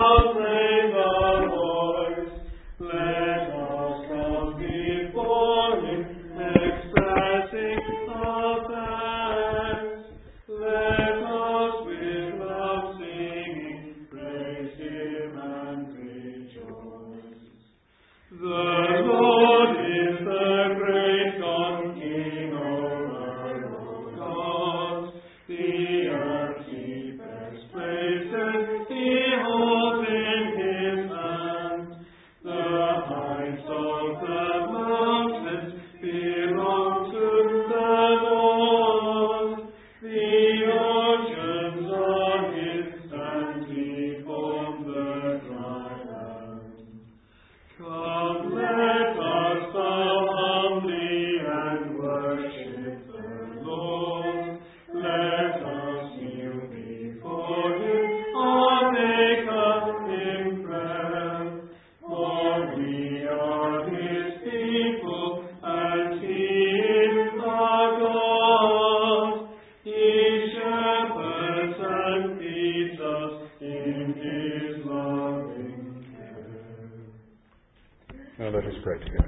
Raise our voice, let us come before Him, expressing our thanks. Let us with love singing praise Him and rejoice. The Lord is the great God, King over all gods. The earth keepers praises He holds in His hand. The heights of the mountains belong to the Lord. The oceans are His, and He formed the dry land. Come, let us bow humbly and worship the Lord. Let us kneel before Him, our Maker, in prayer. For we are His people, and He is our God. He shepherds and feeds us in His loving care. Now let us pray together.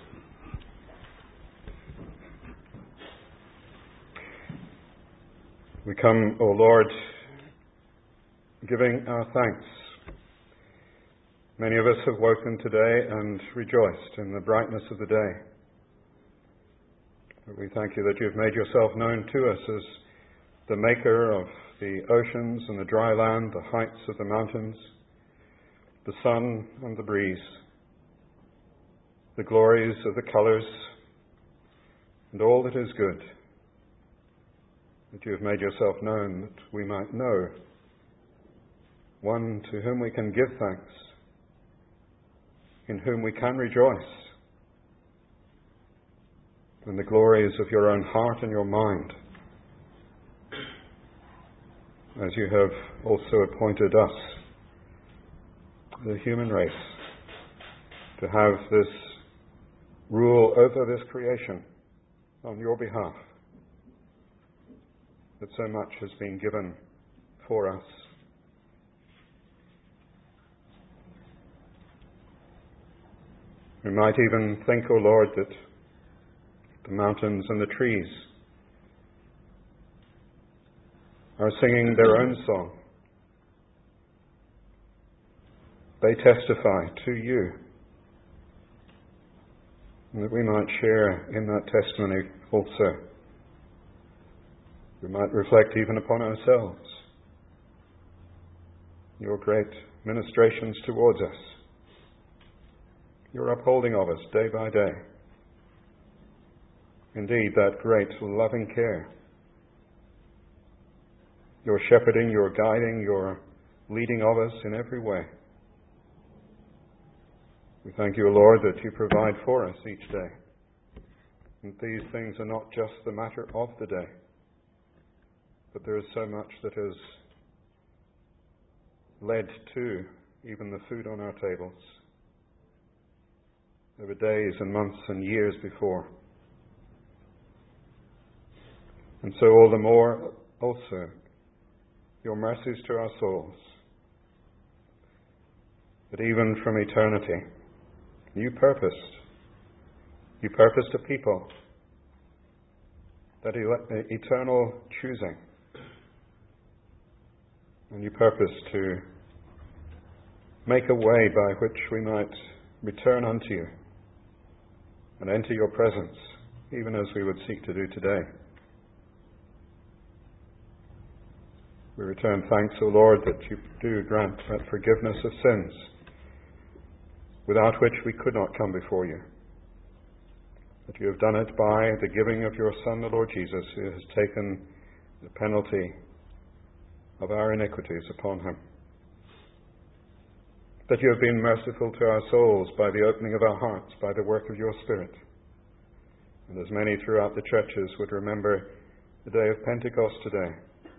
We come, O Lord, giving our thanks. Many of us have woken today and rejoiced in the brightness of the day. We thank you that you've made yourself known to us as the maker of the oceans and the dry land, the heights of the mountains, the sun and the breeze, the glories of the colours, and all that is good. That you have made yourself known that we might know one to whom we can give thanks, in whom we can rejoice, in the glories of your own heart and your mind, as you have also appointed us, the human race, to have this rule over this creation on your behalf, that so much has been given for us. We might even think, O Lord, that the mountains and the trees are singing their own song. They testify to you, and that we might share in that testimony also. We might reflect even upon ourselves, your great ministrations towards us, your upholding of us day by day. Indeed, that great loving care, your shepherding, your guiding, your leading of us in every way. We thank you, Lord, that you provide for us each day. And these things are not just the matter of the day, but there is so much that has led to even the food on our tables over days and months and years before. And so all the more also your mercies to our souls, that even from eternity you purposed a people, that eternal choosing, and you purposed to make a way by which we might return unto you and enter your presence, even as we would seek to do today. We return thanks, O Lord, that you do grant that forgiveness of sins, without which we could not come before you. That you have done it by the giving of your Son, the Lord Jesus, who has taken the penalty of our iniquities upon him. That you have been merciful to our souls by the opening of our hearts, by the work of your Spirit. And as many throughout the churches would remember the day of Pentecost today,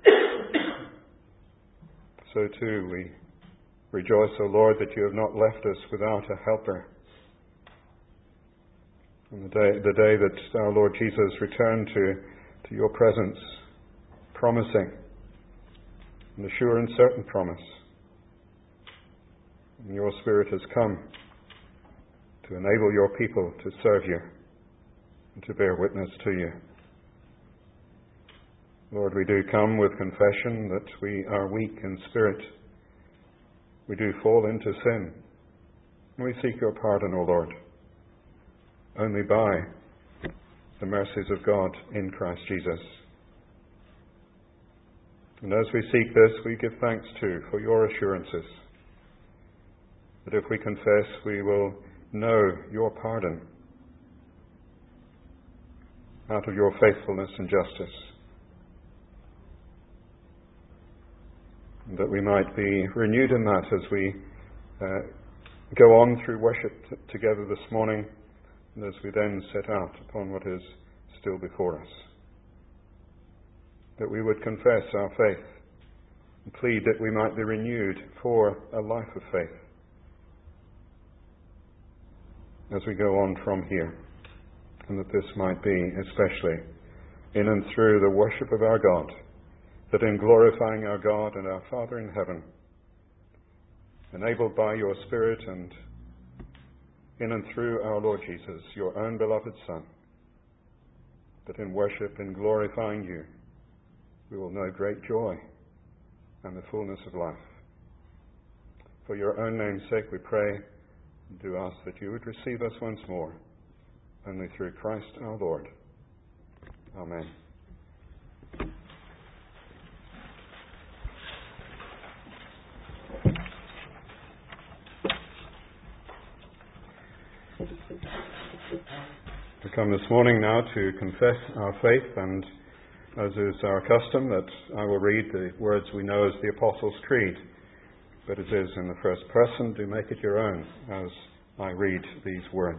so too we rejoice, O Lord, that you have not left us without a helper. On the day that our Lord Jesus returned to your presence, promising, and the sure and certain promise, And your Spirit has come to enable your people to serve you and to bear witness to you. Lord, we do come with confession that we are weak in spirit. We do fall into sin. We seek your pardon, O Lord, only by the mercies of God in Christ Jesus. And as we seek this, we give thanks too for your assurances, that if we confess, we will know your pardon out of your faithfulness and justice, and that we might be renewed in that as we go on through worship together this morning, and as we then set out upon what is still before us. That we would confess our faith and plead that we might be renewed for a life of faith as we go on from here, and that this might be especially in and through the worship of our God, that in glorifying our God and our Father in heaven, enabled by your Spirit and in and through our Lord Jesus, your own beloved Son, that in worship and glorifying you, we will know great joy and the fullness of life. For your own name's sake we pray and do ask that you would receive us once more, only through Christ our Lord. Amen. We come this morning now to confess our faith, and as is our custom, that I will read the words we know as the Apostles' Creed, but it is in the first person. Do make it your own as I read these words.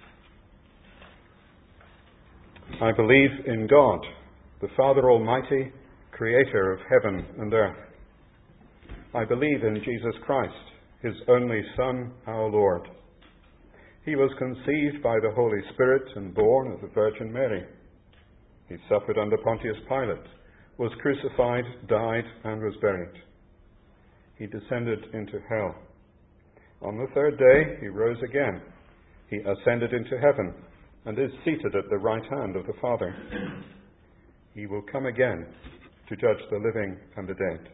I believe in God, the Father Almighty, creator of heaven and earth. I believe in Jesus Christ, his only Son, our Lord. He was conceived by the Holy Spirit and born of the Virgin Mary. He suffered under Pontius Pilate, was crucified, died, and was buried. He descended into hell. On the third day he rose again. He ascended into heaven and is seated at the right hand of the Father. He will come again to judge the living and the dead.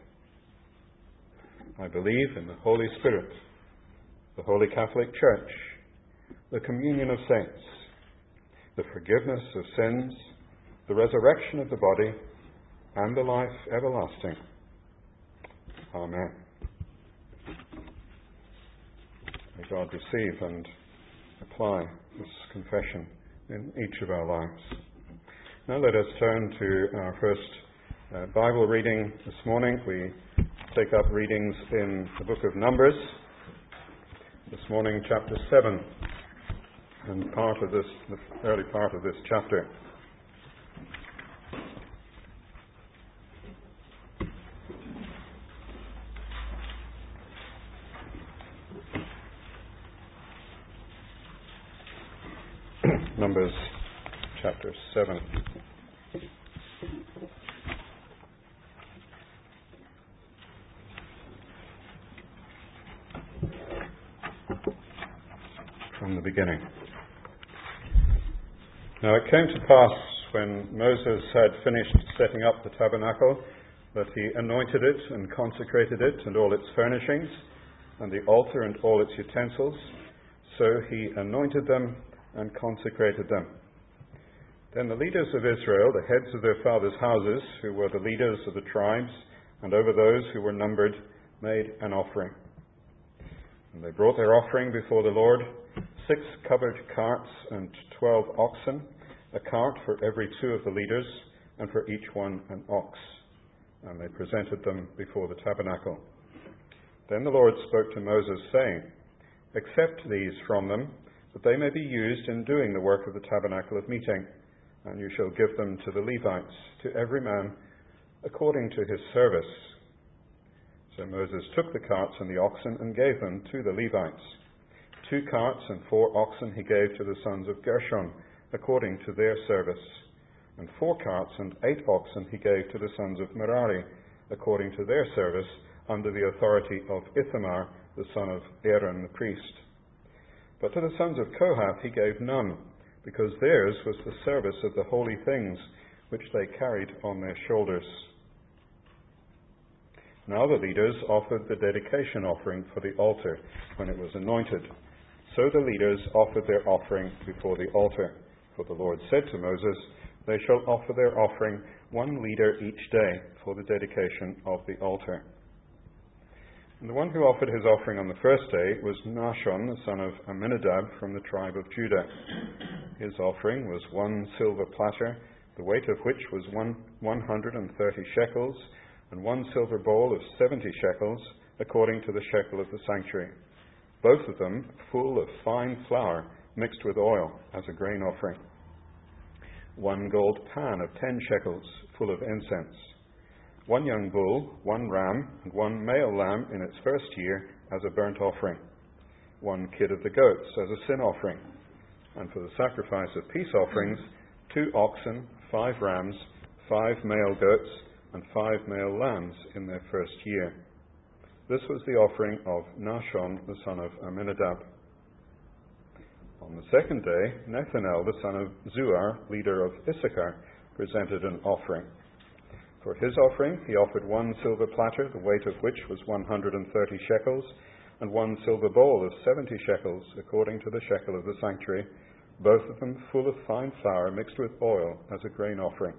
I believe in the Holy Spirit, the Holy Catholic Church, the communion of saints, the forgiveness of sins, the resurrection of the body, and the life everlasting. Amen. May God receive and apply this confession in each of our lives. Now let us turn to our first Bible reading this morning. We take up readings in the book of Numbers. This morning, chapter 7, and the early part of this chapter. Numbers chapter 7. From the beginning. Now it came to pass, when Moses had finished setting up the tabernacle, that he anointed it and consecrated it and all its furnishings, and the altar and all its utensils. So he anointed them and consecrated them. Then the leaders of Israel, the heads of their fathers' houses, who were the leaders of the tribes, and over those who were numbered, made an offering. And they brought their offering before the Lord, 6 covered carts and 12 oxen, a cart for every 2 of the leaders, and for each one an ox. And they presented them before the tabernacle. Then the Lord spoke to Moses, saying, Accept these from them, that they may be used in doing the work of the tabernacle of meeting, and you shall give them to the Levites, to every man according to his service. So Moses took the carts and the oxen and gave them to the Levites. 2 carts and 4 oxen he gave to the sons of Gershon, according to their service. And 4 carts and 8 oxen he gave to the sons of Merari, according to their service, under the authority of Ithamar, the son of Aaron the priest. But to the sons of Kohath he gave none, because theirs was the service of the holy things which they carried on their shoulders. Now the leaders offered the dedication offering for the altar when it was anointed. So the leaders offered their offering before the altar. For the Lord said to Moses, "They shall offer their offering 1 leader each day for the dedication of the altar." And the one who offered his offering on the first day was Nahshon, the son of Amminadab, from the tribe of Judah. His offering was 1 silver platter, the weight of which was 130 shekels, and 1 silver bowl of 70 shekels, according to the shekel of the sanctuary, both of them full of fine flour mixed with oil as a grain offering. 1 gold pan of 10 shekels, full of incense. 1 young bull, 1 ram, and 1 male lamb in its first year as a burnt offering. 1 kid of the goats as a sin offering. And for the sacrifice of peace offerings, 2 oxen, 5 rams, 5 male goats, and 5 male lambs in their first year. This was the offering of Nahshon, the son of Amminadab. On the second day, Nethanel, the son of Zuar, leader of Issachar, presented an offering. For his offering, he offered 1 silver platter, the weight of which was 130 shekels, and 1 silver bowl of 70 shekels, according to the shekel of the sanctuary, both of them full of fine flour mixed with oil as a grain offering.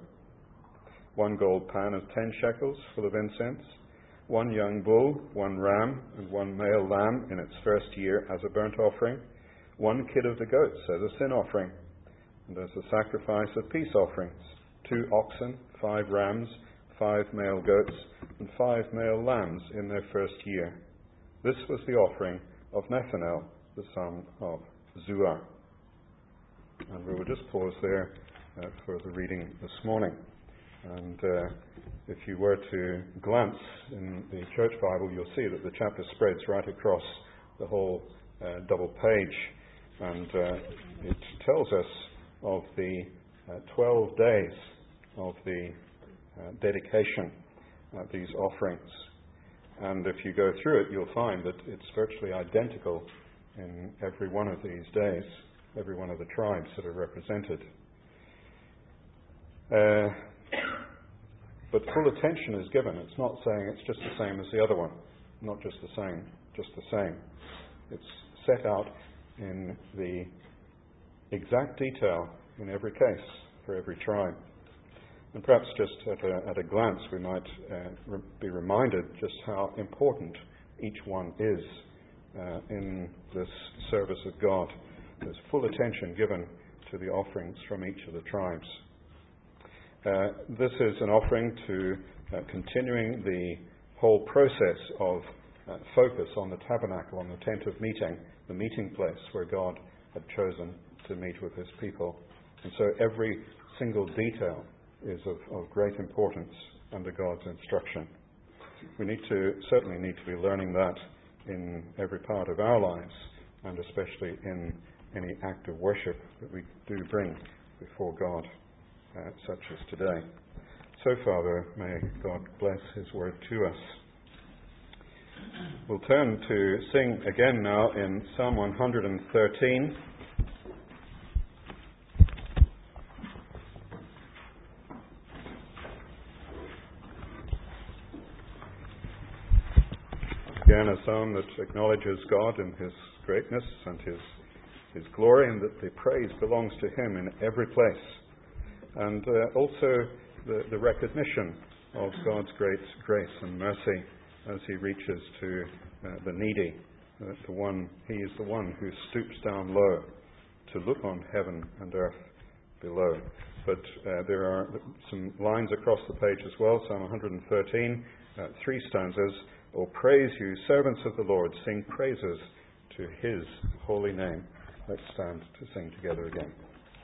1 gold pan of 10 shekels, full of incense. 1 young bull, 1 ram, and 1 male lamb in its first year as a burnt offering. 1 kid of the goats as a sin offering, and as a sacrifice of peace offerings, 2 oxen, 5 rams, 5 male goats, and 5 male lambs in their first year. This was the offering of Nethanel, the son of Zuar. And we will just pause there for the reading this morning. And if you were to glance in the Church Bible, you'll see that the chapter spreads right across the whole double page. And it tells us of the 12 days of the dedication of these offerings. And if you go through it, you'll find that it's virtually identical in every one of these days, every one of the tribes that are represented. But full attention is given. It's not saying it's just the same as the other one. Not just the same, just the same. It's set out in the exact detail in every case for every tribe. And perhaps just at a glance we might be reminded just how important each one is in this service of God. There's full attention given to the offerings from each of the tribes. This is an offering to continuing the whole process of focus on the tabernacle, on the tent of meeting, the meeting place where God had chosen to meet with his people. And so every single detail is of great importance under God's instruction. We certainly need to be learning that in every part of our lives, and especially in any act of worship that we do bring before God, such as today. So, Father, may God bless his word to us. We'll turn to sing again now in Psalm 113. Again, a psalm that acknowledges God in his greatness and his glory, and that the praise belongs to him in every place. And also the recognition of God's great grace and mercy as he reaches to the needy. He is the one who stoops down low to look on heaven and earth below. But there are some lines across the page as well. Psalm 113, 3 stanzas. "O praise you, servants of the Lord, sing praises to his holy name." Let's stand to sing together again.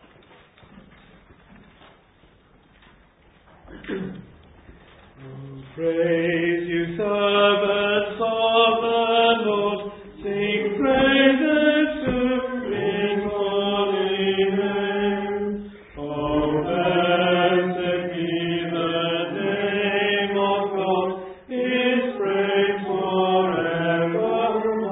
Praise you, servants of the Lord, sing praises to his holy name. Oh, blessed be the name of God, his praise forevermore.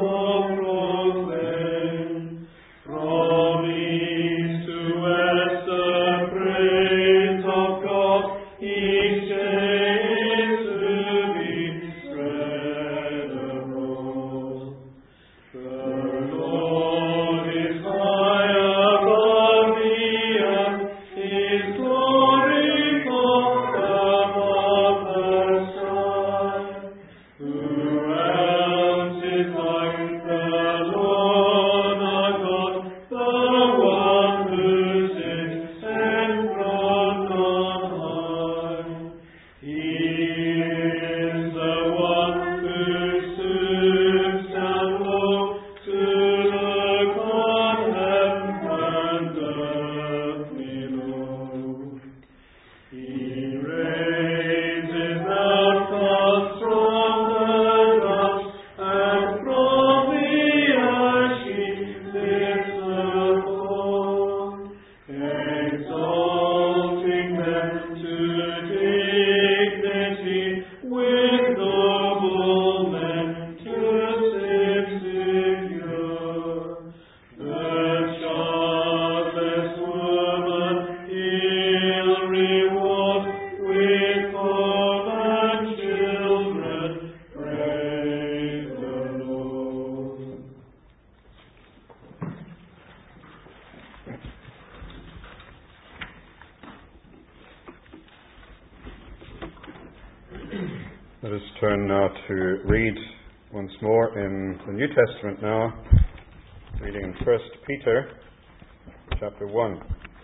us turn now to read once more in the New Testament now, reading in 1 Peter chapter 1.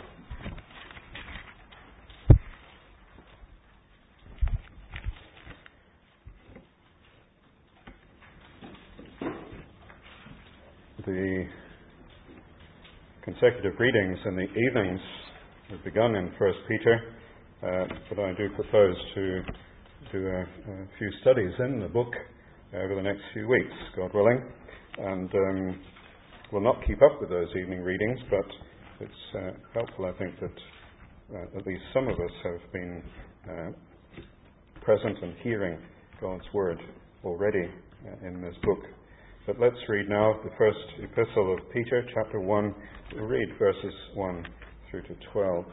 The consecutive readings in the evenings have begun in 1 Peter, but I do propose to do a few studies in the book over the next few weeks, God willing, and we'll not keep up with those evening readings, but it's helpful, I think, that at least some of us have been present and hearing God's word already in this book. But let's read now the first epistle of Peter, chapter 1. We'll read verses 1 through to 12.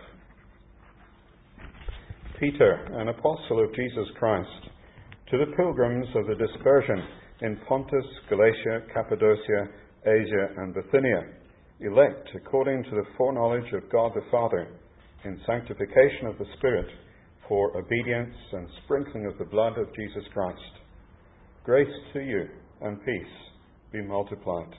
Peter, an apostle of Jesus Christ, to the pilgrims of the dispersion in Pontus, Galatia, Cappadocia, Asia, and Bithynia, elect according to the foreknowledge of God the Father, in sanctification of the Spirit, for obedience and sprinkling of the blood of Jesus Christ. Grace to you and peace be multiplied.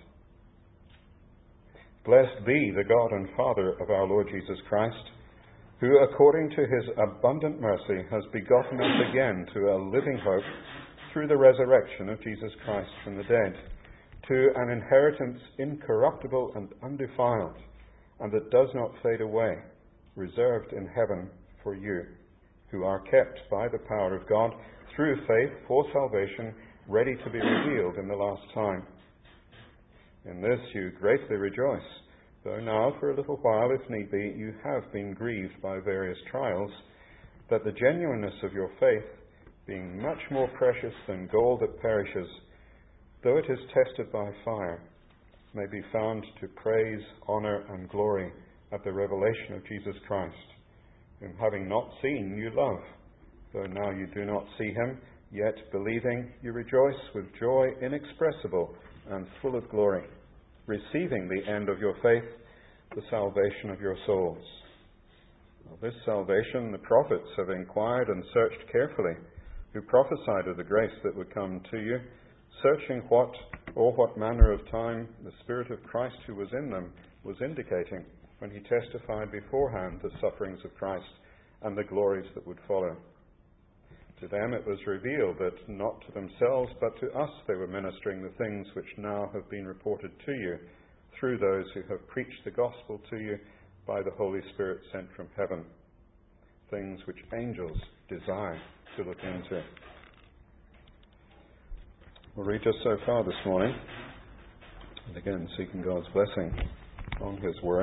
Blessed be the God and Father of our Lord Jesus Christ, who according to his abundant mercy has begotten us again to a living hope through the resurrection of Jesus Christ from the dead, to an inheritance incorruptible and undefiled, and that does not fade away, reserved in heaven for you, who are kept by the power of God through faith for salvation, ready to be revealed in the last time. In this you greatly rejoice, though now for a little while, if need be, you have been grieved by various trials, that the genuineness of your faith, being much more precious than gold that perishes, though it is tested by fire, may be found to praise, honour, and glory at the revelation of Jesus Christ, whom having not seen you love, though now you do not see him, yet believing you rejoice with joy inexpressible and full of glory, receiving the end of your faith, the salvation of your souls. Of this salvation the prophets have inquired and searched carefully, who prophesied of the grace that would come to you, searching what manner of time the Spirit of Christ who was in them was indicating when he testified beforehand the sufferings of Christ and the glories that would follow. To them it was revealed that not to themselves but to us they were ministering the things which now have been reported to you through those who have preached the gospel to you by the Holy Spirit sent from heaven, things which angels desire to look into. We'll read just so far this morning, and again seeking God's blessing on his word.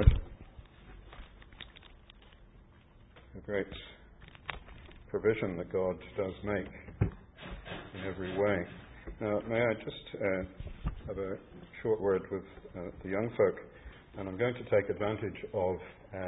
A great provision that God does make in every way. Now, may I just have a short word with the young folk, and I'm going to take advantage of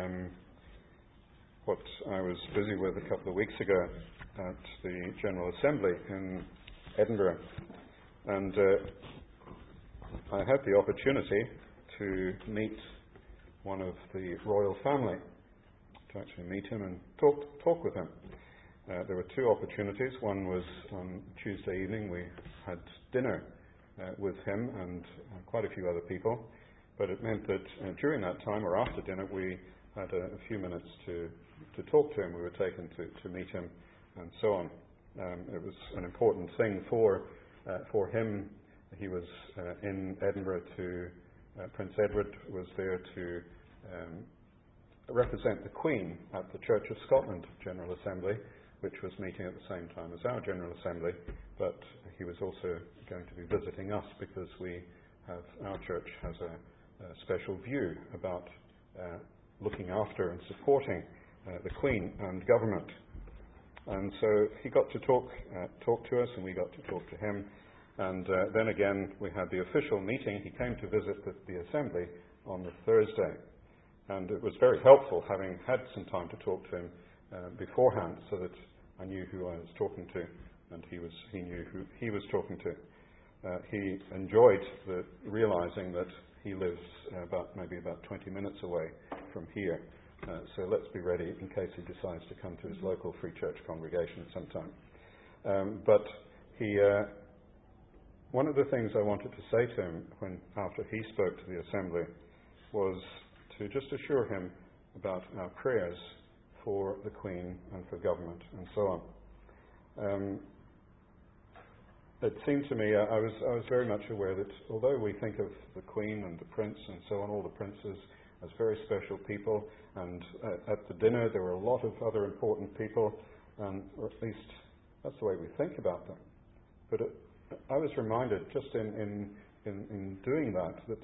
what I was busy with a couple of weeks ago at the General Assembly in Edinburgh, and I had the opportunity to meet one of the royal family, to actually meet him and talk with him. There were two opportunities. One was on Tuesday evening. We had dinner with him and quite a few other people. But it meant that during that time or after dinner, we had a few minutes to talk to him. We were taken to meet him and so on. It was an important thing for him. He was in Edinburgh Prince Edward was there to represent the Queen at the Church of Scotland General Assembly, which was meeting at the same time as our General Assembly, but he was also going to be visiting us because our church has a special view about looking after and supporting the Queen and government. And so he got to talk to us, and we got to talk to him. And then again, we had the official meeting. He came to visit the Assembly on the Thursday. And it was very helpful having had some time to talk to him beforehand, so that I knew who I was talking to, and he knew who he was talking to. He enjoyed realizing that he lives maybe about 20 minutes away from here. So let's be ready in case he decides to come to his local Free Church congregation at some time. But one of the things I wanted to say to him after he spoke to the assembly was to just assure him about our prayers for the Queen and for government and so on. It seemed to me, I was very much aware that although we think of the Queen and the Prince and so on, all the princes, as very special people, and at the dinner there were a lot of other important people, or at least that's the way we think about them. But I was reminded just in doing that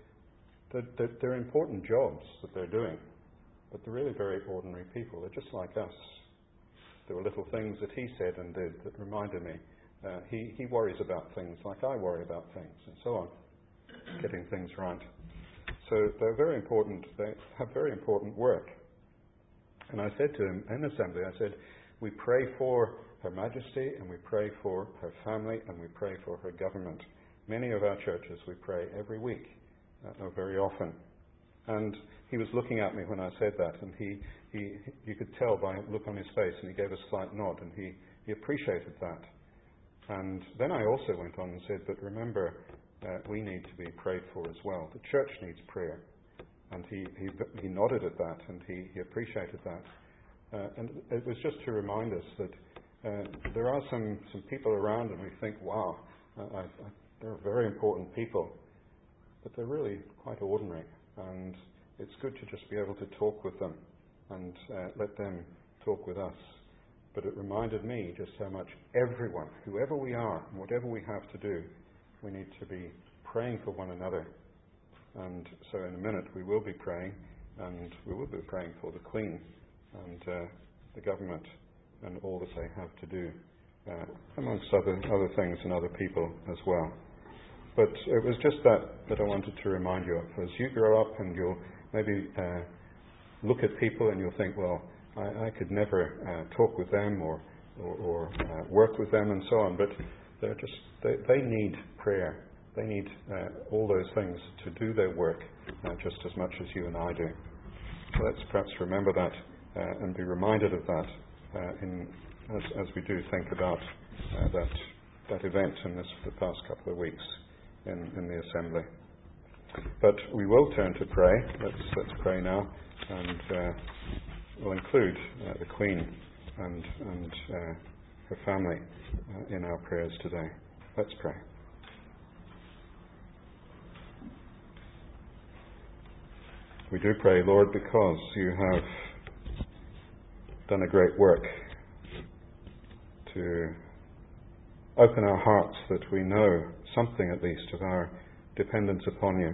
they're important jobs that they're doing, but they're really very ordinary people. They're just like us. There were little things that he said and did that reminded me. He worries about things like I worry about things, and so on, getting things right. So they're very important. They have very important work. And I said to him in assembly, I said, we pray for Her Majesty, and we pray for her family, and we pray for her government. Many of our churches we pray every week, or very often. And he was looking at me when I said that, and you could tell by a look on his face, and he gave a slight nod, and he appreciated that. And then I also went on and said, but remember, we need to be prayed for as well. The church needs prayer. And he nodded at that, and he appreciated that. And it was just to remind us that there are some people around, and we think, wow, they're very important people. But they're really quite ordinary. And it's good to just be able to talk with them and let them talk with us. But it reminded me just how much everyone, whoever we are, and whatever we have to do, we need to be praying for one another. And so in a minute we will be praying, and we will be praying for the Queen and the government and all that they have to do, amongst other things and other people as well. But it was just that I wanted to remind you of. As you grow up and you'll maybe look at people and you'll think, well, I could never talk with them or work with them and so on, but they need prayer. They need all those things to do their work just as much as you and I do. So let's perhaps remember that and be reminded of that as we do think about that event in the past couple of weeks in the assembly. But we will turn to pray. Let's pray now, and we'll include the Queen and her family in our prayers today. Let's pray. We do pray, Lord, because you have done a great work to open our hearts that we know something at least of our dependence upon you.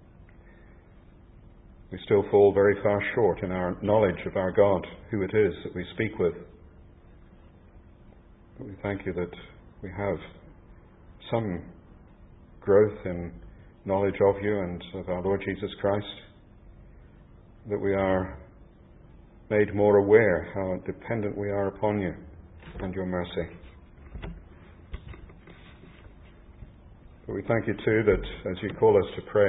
We still fall very far short in our knowledge of our God, who it is that we speak with. But we thank you that we have some growth in knowledge of you and of our Lord Jesus Christ, that we are made more aware how dependent we are upon you and your mercy. But we thank you too that as you call us to pray,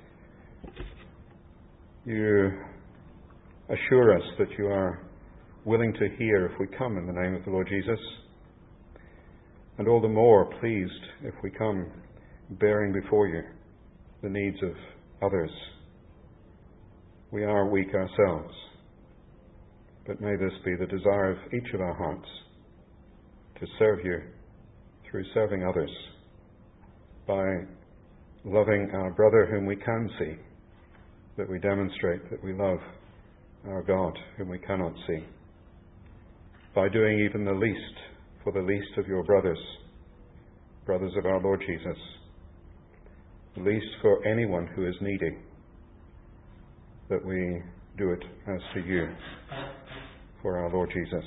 you assure us that you are willing to hear if we come in the name of the Lord Jesus, and all the more pleased if we come bearing before you the needs of others. We are weak ourselves, but may this be the desire of each of our hearts to serve you through serving others by loving our brother whom we can see, that we demonstrate that we love our God whom we cannot see, by doing even the least for the least of your brothers of our Lord Jesus, the least for anyone who is needy, that we do it as to you for our Lord Jesus.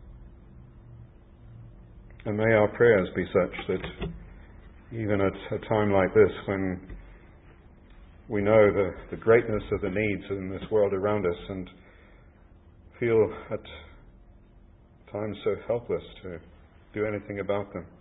And may our prayers be such that even at a time like this, when we know the greatness of the needs in this world around us and feel at times so helpless to do anything about them,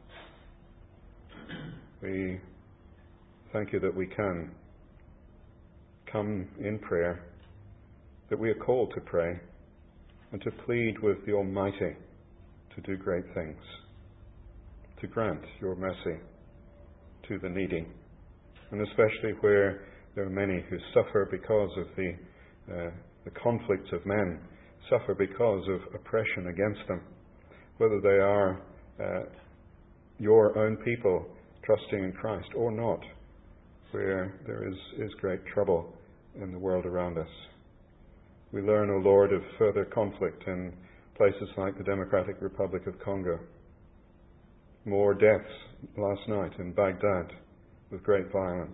we thank you that we can come in prayer, that we are called to pray and to plead with the Almighty to do great things, to grant your mercy to the needy, and especially where there are many who suffer because of the conflicts of men, suffer because of oppression against them, whether they are your own people trusting in Christ or not, where there is great trouble in the world around us. We learn, O Lord, of further conflict in places like the Democratic Republic of Congo. More deaths last night in Baghdad with great violence.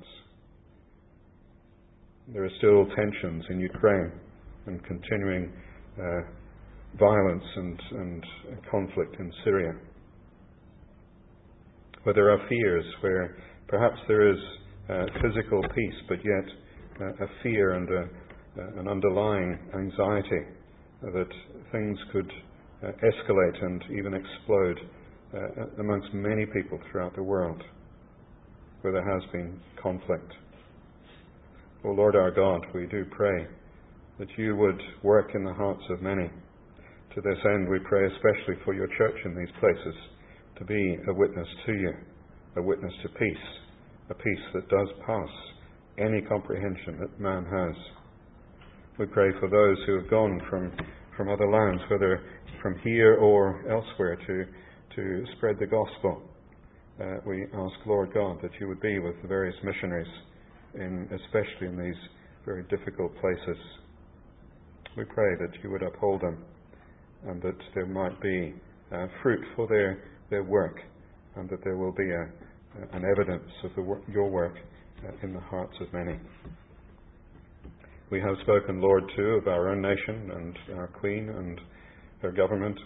There are still tensions in Ukraine and continuing violence and conflict in Syria. Where there are fears, where perhaps there is physical peace, but yet a fear and an underlying anxiety that things could escalate and even explode amongst many people throughout the world, where there has been conflict. O Lord our God, we do pray that you would work in the hearts of many. To this end, we pray especially for your church in these places to be a witness to you, a witness to peace, a peace that does pass any comprehension that man has. We pray for those who have gone from other lands, whether from here or elsewhere, to spread the gospel. We ask, Lord God, that you would be with the various missionaries, especially in these very difficult places. We pray that you would uphold them and that there might be fruit for their work, and that there will be an evidence of your work in the hearts of many. We have spoken, Lord, too, of our own nation and our Queen and her government.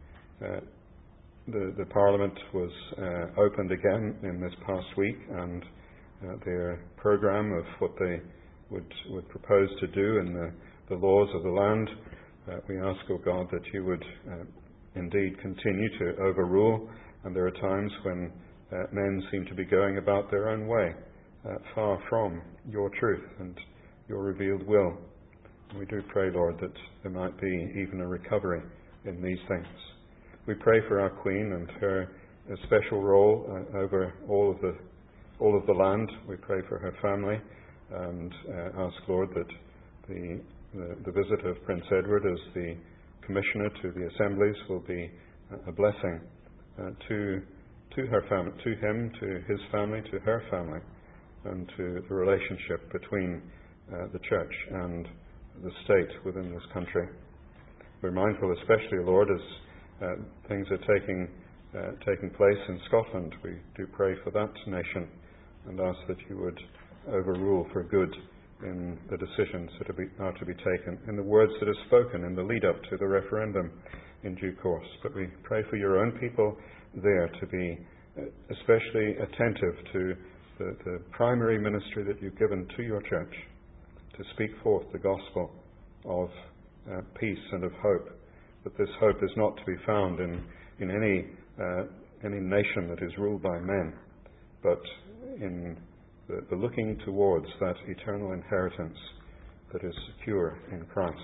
The Parliament was opened again in this past week, and their programme of what they would propose to do in the laws of the land. We ask, O God, that you would indeed continue to overrule, and there are times when men seem to be going about their own way, far from your truth and your revealed will. And we do pray, Lord, that there might be even a recovery in these things. We pray for our Queen and her special role over all of the land. We pray for her family and ask, Lord, that the visit of Prince Edward as the Commissioner to the Assemblies will be a blessing to her family, to him, to his family, to her family, and to the relationship between the Church and the state within this country. We're mindful, especially, Lord, as things are taking place in Scotland. We do pray for that nation and ask that you would overrule for good in the decisions that are to be taken, in the words that are spoken in the lead-up to the referendum in due course. But we pray for your own people there to be especially attentive to the primary ministry that you've given to your church, to speak forth the gospel of peace and of hope, that this hope is not to be found in any nation that is ruled by men, but in the looking towards that eternal inheritance that is secure in Christ.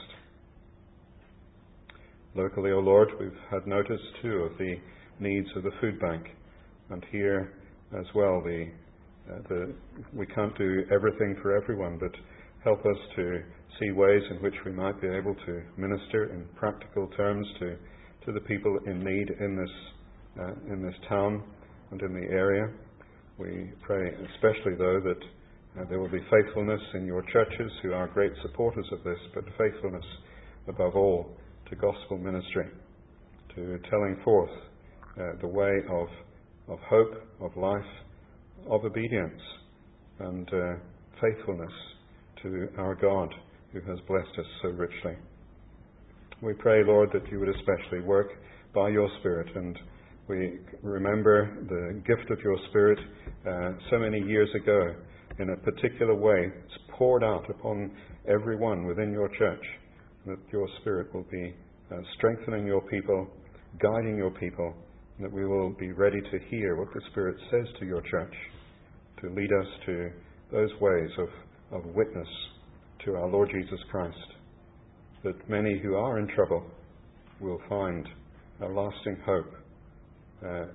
Locally, O Lord, we've had notice too of the needs of the food bank, and here as well we can't do everything for everyone, but help us to see ways in which we might be able to minister in practical terms to the people in need in this town and in the area. We pray especially, though, that there will be faithfulness in your churches, who are great supporters of this, but faithfulness above all to gospel ministry, to telling forth the way of hope, of life, of obedience, and faithfulness to our God, who has blessed us so richly. We pray, Lord, that you would especially work by your Spirit, and we remember the gift of your Spirit so many years ago in a particular way. It's poured out upon everyone within your church, that your Spirit will be strengthening your people, guiding your people, and that we will be ready to hear what the Spirit says to your church, to lead us to those ways of witness to our Lord Jesus Christ, that many who are in trouble will find a lasting hope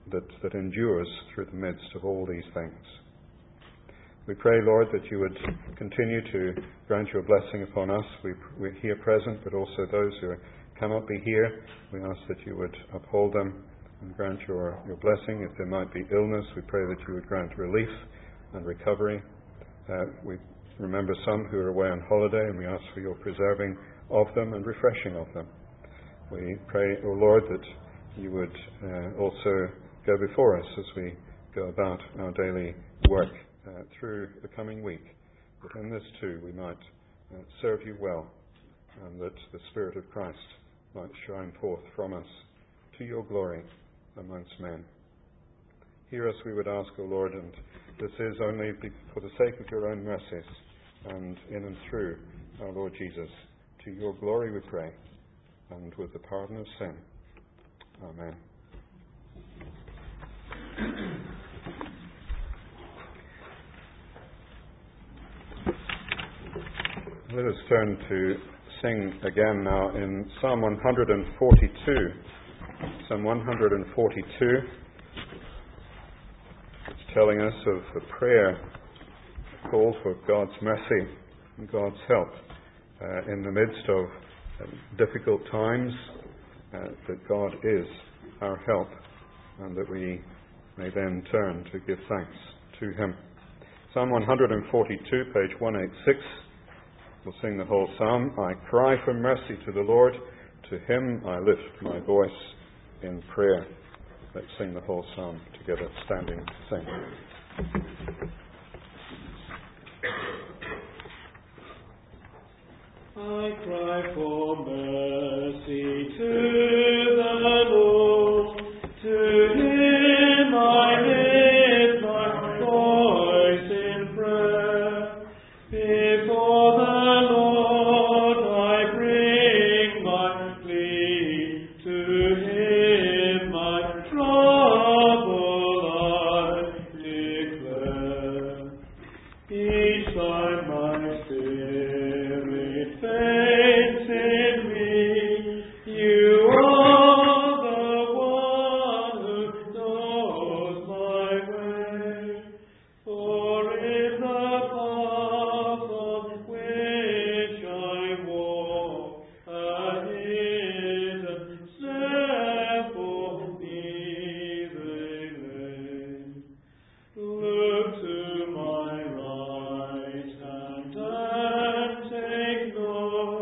that endures through the midst of all these things. We pray, Lord, that you would continue to grant your blessing upon us. We're here present, but also those who cannot be here. We ask that you would uphold them and grant your blessing. If there might be illness, we pray that you would grant relief and recovery. We remember some who are away on holiday, and we ask for your preserving of them and refreshing of them. We pray, O Lord, that you would also go before us as we go about our daily work through the coming week, that in this too we might serve you well, and that the Spirit of Christ might shine forth from us to your glory amongst men. Hear us, we would ask, O Lord, and this is only for the sake of your own mercies, and in and through our Lord Jesus. To your glory we pray, and with the pardon of sin. Amen. Let us turn to sing again now in Psalm 142. Psalm 142. It's telling us of the prayer, a call for God's mercy and God's help in the midst of difficult times, that God is our help, and that we may then turn to give thanks to Him. Psalm 142, page 186. We'll sing the whole psalm. I cry for mercy to the Lord. To Him I lift my voice in prayer. Let's sing the whole psalm together, standing to sing. I cry for mercy to the Lord. To Him I lift my voice in prayer. Before the Lord I bring my plea. To Him my trouble I declare. Each time my spirit faints in me, you are the one who knows my way. For in the path on which I walk, a hidden snare for me they lay. Look to my right hand and take note.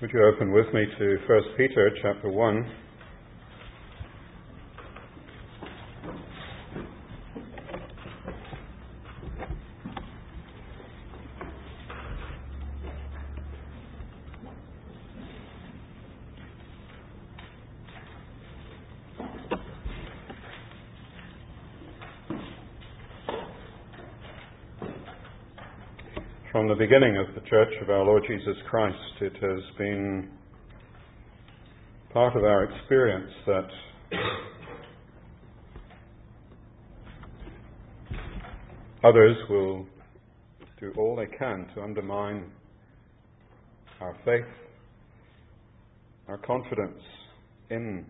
Would you open with me to 1 Peter chapter 1? From the beginning of the Church of our Lord Jesus Christ, it has been part of our experience that others will do all they can to undermine our faith, our confidence in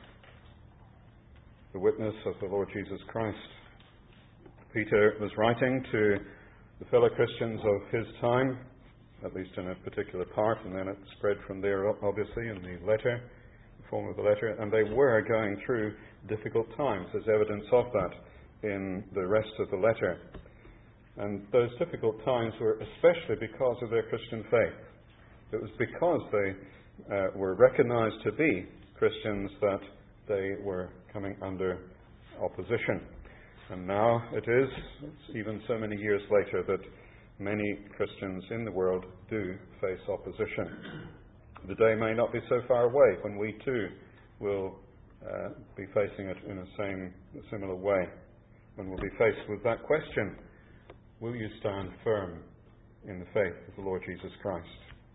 the witness of the Lord Jesus Christ. Peter was writing to the fellow Christians of his time, at least in a particular part, and then it spread from there, obviously, in the letter, the form of the letter, and they were going through difficult times. There's evidence of that in the rest of the letter. And those difficult times were especially because of their Christian faith. It was because they were recognized to be Christians that they were coming under opposition. And now it is, even so many years later, that many Christians in the world do face opposition. The day may not be so far away when we too will be facing it in a similar way. When we'll be faced with that question, will you stand firm in the faith of the Lord Jesus Christ?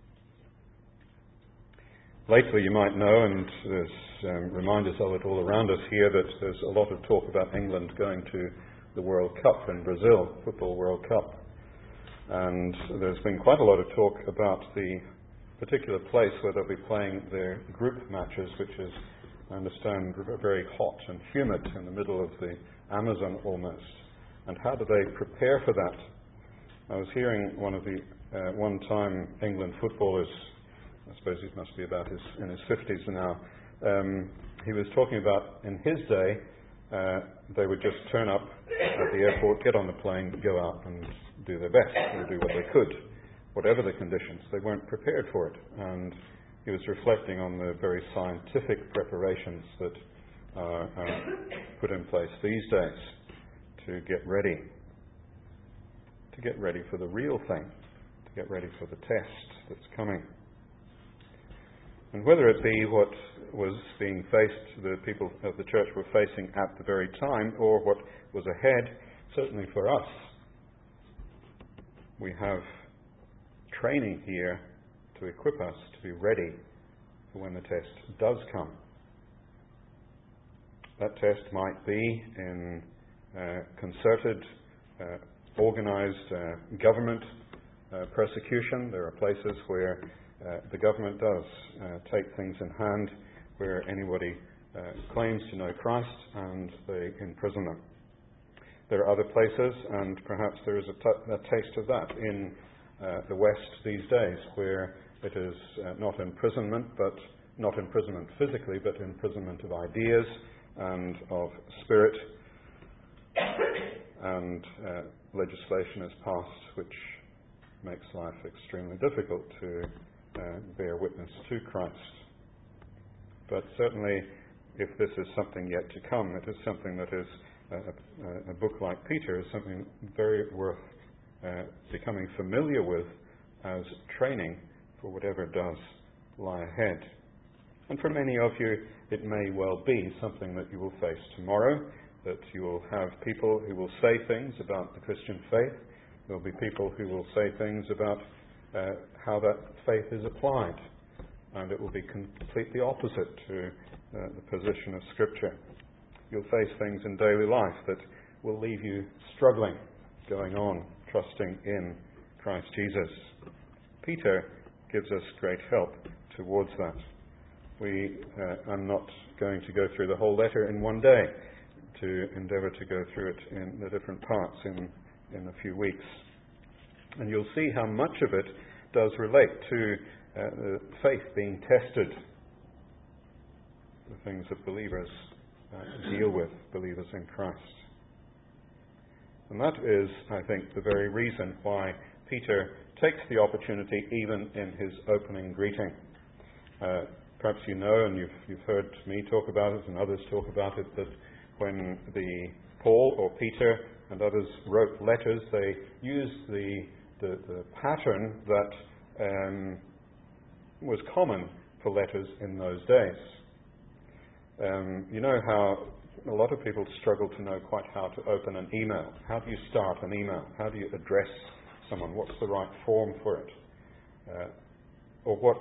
Lately, you might know, and there's reminders of it all around us here, that there's a lot of talk about England going to the World Cup in Brazil, Football World Cup. And there's been quite a lot of talk about the particular place where they'll be playing their group matches, which is, I understand, very hot and humid in the middle of the Amazon almost. And how do they prepare for that? I was hearing one of the one-time England footballers, I suppose he must be about in his 50s now. He was talking about, in his day, they would just turn up at the airport, get on the plane, go out and do their best, or do what they could, whatever the conditions. They weren't prepared for it. And he was reflecting on the very scientific preparations that are put in place these days to get ready for the real thing, to get ready for the test that's coming. And whether it be what was being faced, the people of the church were facing at the very time, or what was ahead, certainly for us, we have training here to equip us to be ready for when the test does come. That test might be in concerted, organized government persecution. There are places where the government does take things in hand, where anybody claims to know Christ and they imprison them. There are other places, and perhaps there is a taste of that in the West these days, where it is not imprisonment, but not imprisonment physically, but imprisonment of ideas and of spirit, and legislation is passed which makes life extremely difficult to bear witness to Christ. But certainly, if this is something yet to come, it is something that is a book like Peter is something very worth becoming familiar with as training for whatever does lie ahead. And for many of you, it may well be something that you will face tomorrow, that you will have people who will say things about the Christian faith. There will be people who will say things about how that faith is applied, and it will be completely opposite to the position of Scripture. You'll face things in daily life that will leave you struggling, going on, trusting in Christ Jesus. Peter gives us great help towards that. I'm not going to go through the whole letter in one day, to endeavour to go through it in the different parts in a few weeks. And you'll see how much of it does relate to the faith being tested, the things that believers deal with, believers in Christ. And that is, I think, the very reason why Peter takes the opportunity, even in his opening greeting, Perhaps you know, and you've heard me talk about it and others talk about it, that when Paul or Peter and others wrote letters, they used the pattern that was common for letters in those days. You know how a lot of people struggle to know quite how to open an email. How do you start an email? How do you address someone? What's the right form for it? Or what,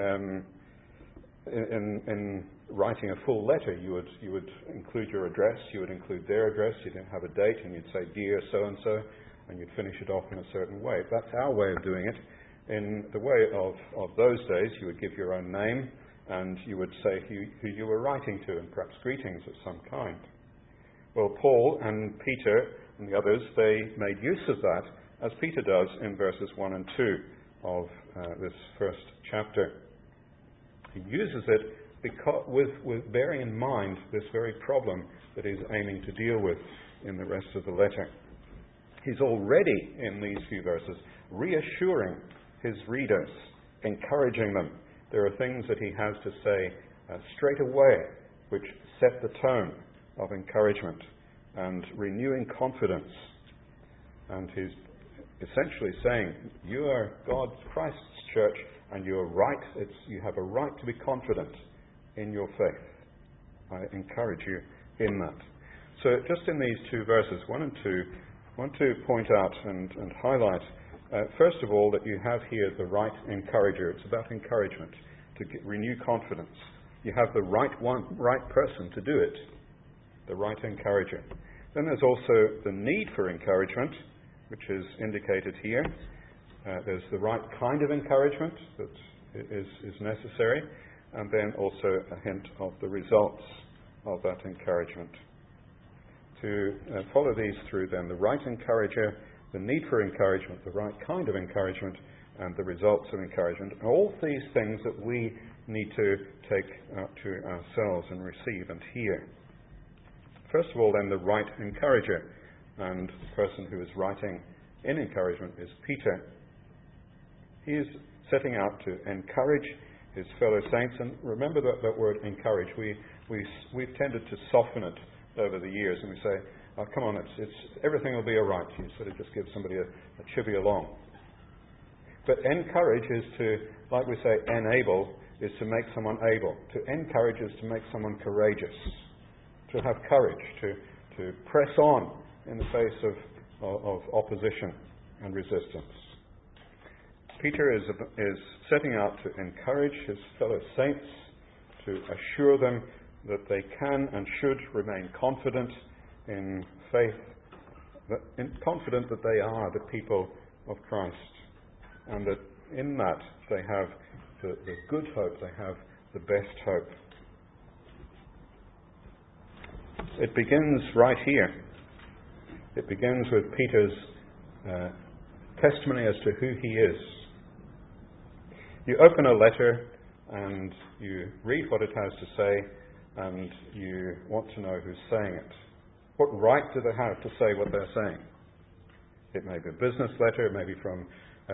in writing a full letter, you would include your address, you would include their address, you'd have a date, and you'd say, "Dear so-and-so," and you'd finish it off in a certain way. That's our way of doing it. In the way of those days, you would give your own name, and you would say who you were writing to, and perhaps greetings of some kind. Well, Paul and Peter and the others, they made use of that, as Peter does in verses 1 and 2 of this first chapter. He uses it with bearing in mind this very problem that he's aiming to deal with in the rest of the letter. He's already, in these few verses, reassuring his readers, encouraging them. There are things that he has to say straight away which set the tone of encouragement and renewing confidence. And he's essentially saying, you are God's, Christ's church, and you are right. You have a right to be confident in your faith. I encourage you in that. So just in these two verses, 1 and 2, I want to point out and highlight, first of all, that you have here the right encourager. It's about encouragement, to renew confidence. You have the right person to do it, the right encourager. Then there's also the need for encouragement, which is indicated here. There's the right kind of encouragement that is necessary, and then also a hint of the results of that encouragement. To follow these through then, the right encourager, the need for encouragement, the right kind of encouragement, and the results of encouragement. All these things that we need to take to ourselves and receive and hear. First of all then, the right encourager. And the person who is writing in encouragement is Peter. He is setting out to encourage his fellow saints. And remember that word encourage. We've tended to soften it over the years, and we say, "Oh, come on, it's everything will be all right." You sort of just give somebody a chivvy along. But encourage is to, like we say, enable is to make someone able. To encourage is to make someone courageous, to have courage, to press on in the face of opposition and resistance. Peter is setting out to encourage his fellow saints, to assure them that they can and should remain confident in faith, confident that they are the people of Christ, and that in that they have the good hope, they have the best hope. It begins right here. It begins with Peter's testimony as to who he is. You open a letter and you read what it has to say, and you want to know who's saying it. What right do they have to say what they're saying? It may be a business letter, it may be from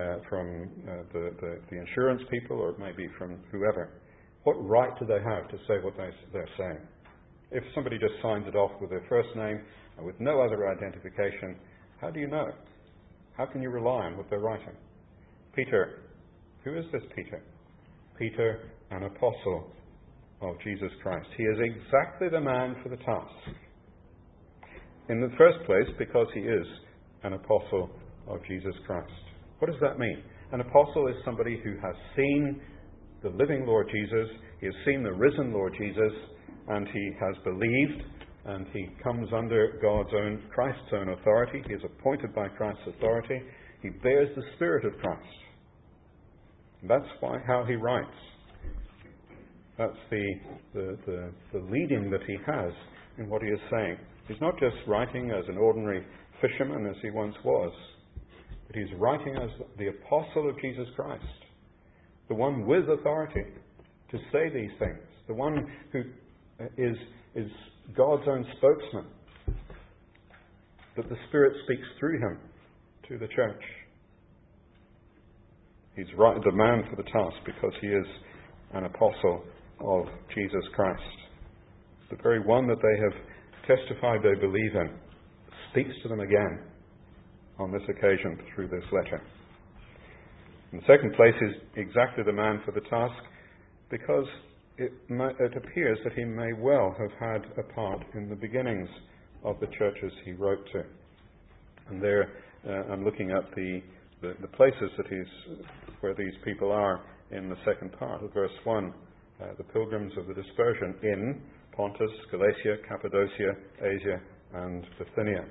the insurance people, or it may be from whoever. What right do they have to say what they're saying? If somebody just signs it off with their first name and with no other identification, how do you know? How can you rely on what they're writing? Peter. Who is this Peter? Peter, an apostle of Jesus Christ. He is exactly the man for the task. In the first place, because he is an apostle of Jesus Christ. What does that mean? An apostle is somebody who has seen the living Lord Jesus, he has seen the risen Lord Jesus, and he has believed, and he comes under Christ's own authority. He is appointed by Christ's authority. He bears the Spirit of Christ. That's how he writes. That's the leading that he has in what he is saying. He's not just writing as an ordinary fisherman as he once was, but he's writing as the apostle of Jesus Christ, the one with authority to say these things, the one who is God's own spokesman, that the Spirit speaks through him to the church. He's the man for the task because he is an apostle of Jesus Christ. The very one that they have testified they believe in speaks to them again on this occasion through this letter. In the second place, he's exactly the man for the task because it appears that he may well have had a part in the beginnings of the churches he wrote to. And there I'm looking at the places where these people are in the second part of verse 1. The pilgrims of the dispersion in Pontus, Galatia, Cappadocia, Asia, and Bithynia.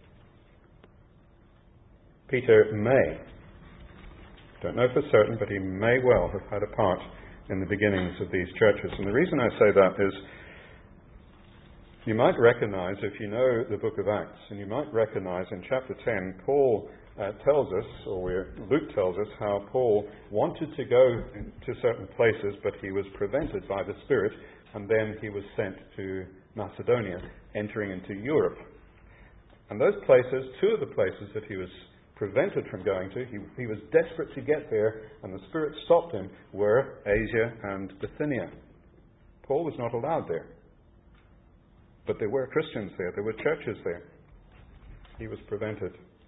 Peter may, don't know for certain, but he may well have had a part in the beginnings of these churches. And the reason I say that is you might recognize, if you know the book of Acts, and you might recognize in chapter 10, Paul tells us, or Luke tells us, how Paul wanted to go to certain places, but he was prevented by the Spirit, and then he was sent to Macedonia, entering into Europe. And those places, two of the places that he was prevented from going to, he was desperate to get there, and the Spirit stopped him, were Asia and Bithynia. Paul was not allowed there. But there were Christians there, there were churches there. He was prevented.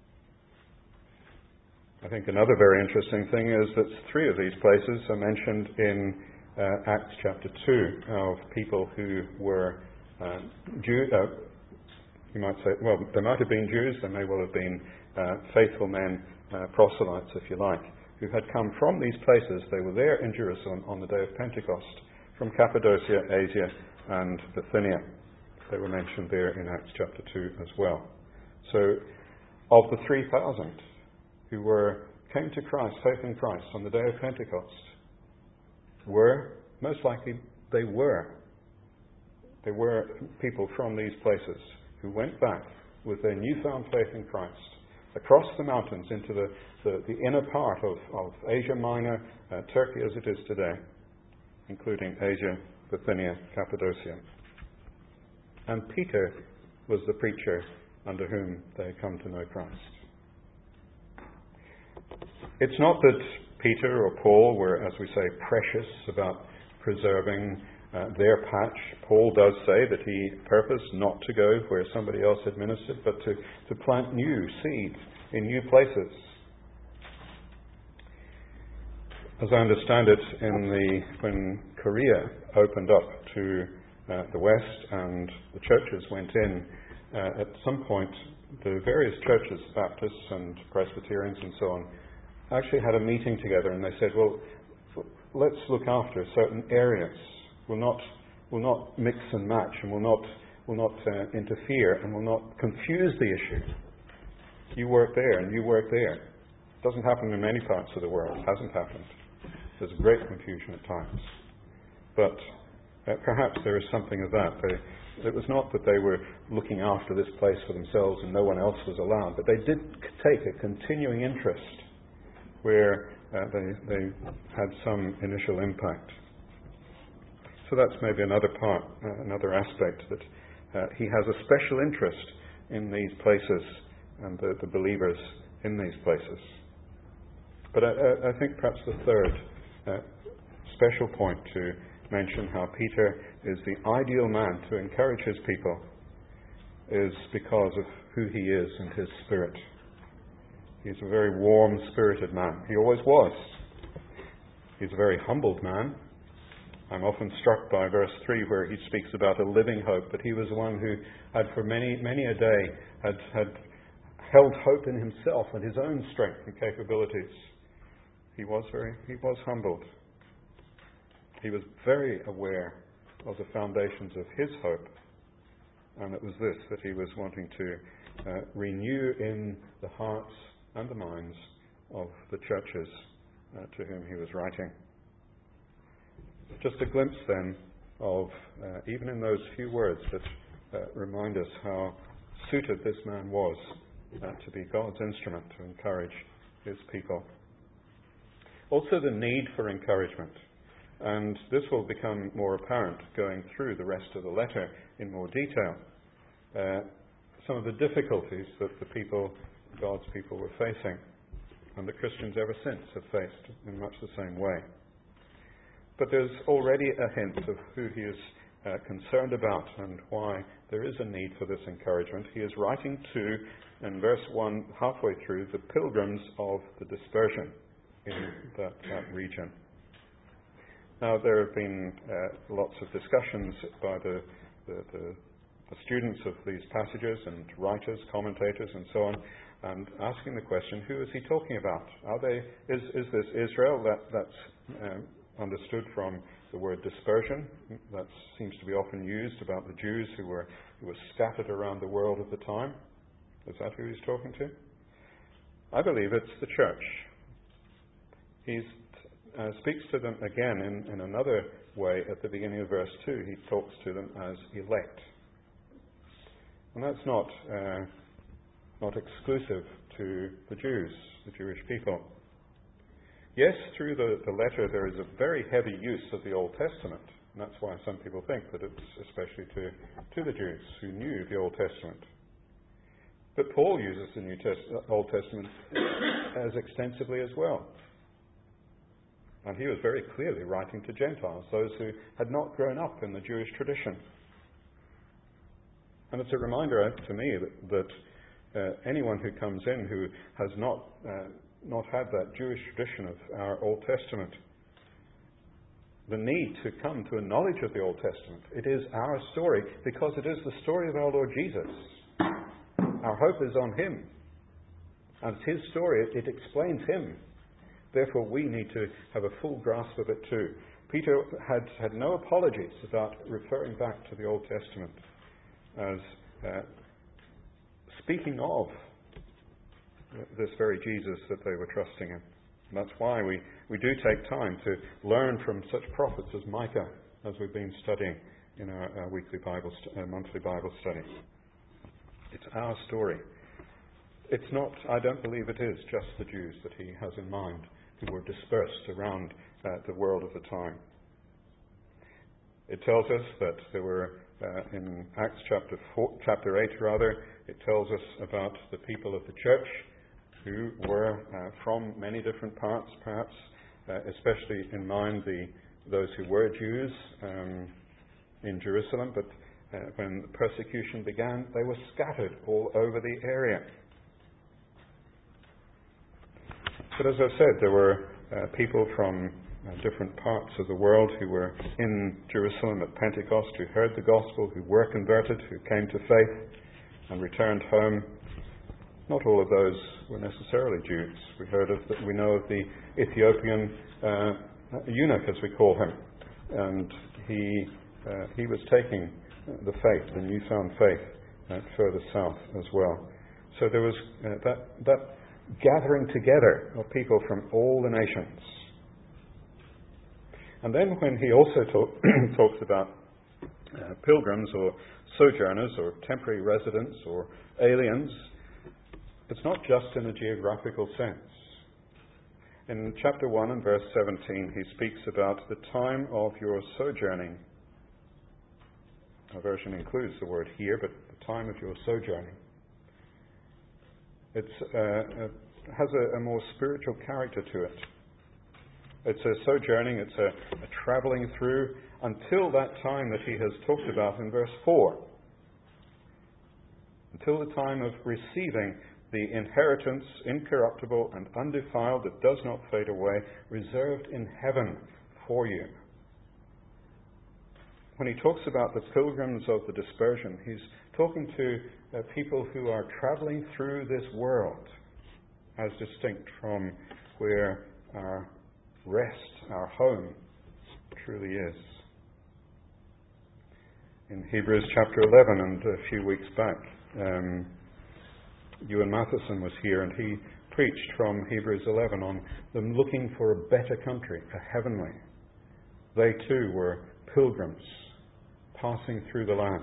I think another very interesting thing is that three of these places are mentioned in Acts chapter 2 of people who were Jews. You might say, well, there might have been Jews, there may well have been faithful men, proselytes, if you like, who had come from these places. They were there in Jerusalem on the day of Pentecost, from Cappadocia, Asia, and Bithynia. They were mentioned there in Acts chapter 2 as well. So, of the 3,000 who came to Christ, faith in Christ, on the day of Pentecost, most likely they were people from these places who went back with their newfound faith in Christ across the mountains into the inner part of Asia Minor, Turkey as it is today, including Asia, Bithynia, Cappadocia. And Peter was the preacher under whom they come to know Christ. It's not that Peter or Paul were, as we say, precious about preserving their patch. Paul does say that he purposed not to go where somebody else had ministered, but to plant new seeds in new places. As I understand it, when Korea opened up to the West and the churches went in, at some point the various churches, Baptists and Presbyterians and so on, actually had a meeting together, and they said, well, let's look after certain areas. We'll not mix and match, and we'll not interfere, and we'll not confuse the issue. You work there and you work there. It doesn't happen in many parts of the world. It hasn't happened. There's great confusion at times. But perhaps there is something of that. It was not that they were looking after this place for themselves and no one else was allowed, but they did take a continuing interest where they had some initial impact. So that's maybe another part, another aspect, that he has a special interest in these places and the believers in these places. But I think perhaps the third special point to mention, how Peter is the ideal man to encourage his people, is because of who he is and his spirit. He's a very warm-spirited man. He always was. He's a very humbled man. I'm often struck by verse 3 where he speaks about a living hope, but he was one who had for many a day had held hope in himself and his own strength and capabilities. He was humbled. He was very aware of the foundations of his hope, and it was this that he was wanting to renew in the hearts and the minds of the churches to whom he was writing. Just a glimpse then of, even in those few words that remind us how suited this man was to be God's instrument to encourage his people. Also the need for encouragement. And this will become more apparent going through the rest of the letter in more detail. Some of the difficulties that God's people were facing, and the Christians ever since have faced in much the same way. But there's already a hint of who he is concerned about and why there is a need for this encouragement. He is writing to, in verse 1, halfway through, the pilgrims of the dispersion in that region. Now, there have been lots of discussions by the students of these passages and writers, commentators, and so on, and asking the question, who is he talking about? Is this Israel? That's understood from the word dispersion. That seems to be often used about the Jews who were scattered around the world at the time. Is that who he's talking to? I believe it's the church. He speaks to them again in another way at the beginning of verse 2. He talks to them as elect. And that's not exclusive to the Jews, the Jewish people. Yes, through the letter there is a very heavy use of the Old Testament. And that's why some people think that it's especially to the Jews who knew the Old Testament. But Paul uses the Old Testament as extensively as well. And he was very clearly writing to Gentiles, those who had not grown up in the Jewish tradition. And it's a reminder to me that anyone who comes in who has not had that Jewish tradition of our Old Testament, the need to come to a knowledge of the Old Testament. It is our story because it is the story of our Lord Jesus. Our hope is on him. And it's his story. It explains him. Therefore, we need to have a full grasp of it too. Peter had no apologies about referring back to the Old Testament as speaking of this very Jesus that they were trusting in. And that's why we do take time to learn from such prophets as Micah, as we've been studying in our weekly monthly Bible study. It's our story. It's not, I don't believe it is just the Jews that he has in mind who were dispersed around the world of the time. It tells us that there were, in Acts chapter 8, it tells us about the people of the church who were from many different parts, perhaps, especially in mind those who were Jews in Jerusalem, but when persecution began, they were scattered all over the area. But as I said, there were people from different parts of the world who were in Jerusalem at Pentecost, who heard the gospel, who were converted, who came to faith and returned home. Not all of those were necessarily Jews. We know of the Ethiopian eunuch, as we call him, and he was taking the faith, the newfound faith, further south as well. So there was that gathering together of people from all the nations. And then when he also talks about pilgrims or sojourners or temporary residents or aliens, it's not just in a geographical sense. In chapter 1 and verse 17, he speaks about the time of your sojourning. Our version includes the word here, but the time of your sojourning. It has a more spiritual character to it. It's a sojourning, it's a travelling through until that time that he has talked about in verse 4. Until the time of receiving the inheritance, incorruptible and undefiled, that does not fade away, reserved in heaven for you. When he talks about the pilgrims of the dispersion, he's talking to people who are travelling through this world, as distinct from where our rest, our home, truly is. In Hebrews chapter 11, and a few weeks back, Ewan Matheson was here, and he preached from Hebrews 11 on them looking for a better country, a heavenly. They too were pilgrims passing through the land.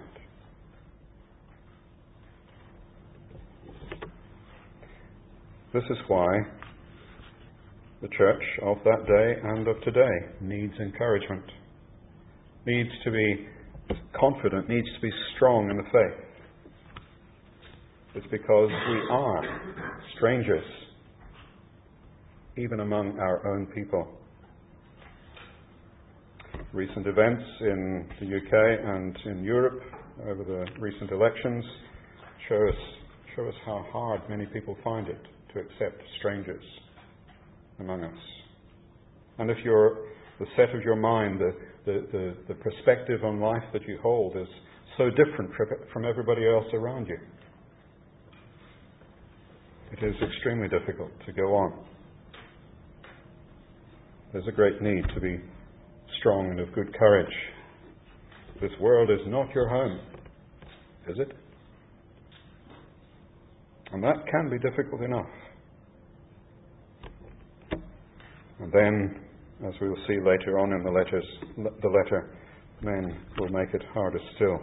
This is why the church of that day and of today needs encouragement, needs to be confident, needs to be strong in the faith. It's because we are strangers, even among our own people. Recent events in the UK and in Europe over the recent elections show us how hard many people find it to accept strangers among us. And if the set of your mind, the perspective on life that you hold is so different from everybody else around you, it is extremely difficult to go on. There's a great need to be strong and of good courage. This world is not your home, is it? And that can be difficult enough. And then, as we will see later on in the letter, men will make it harder still.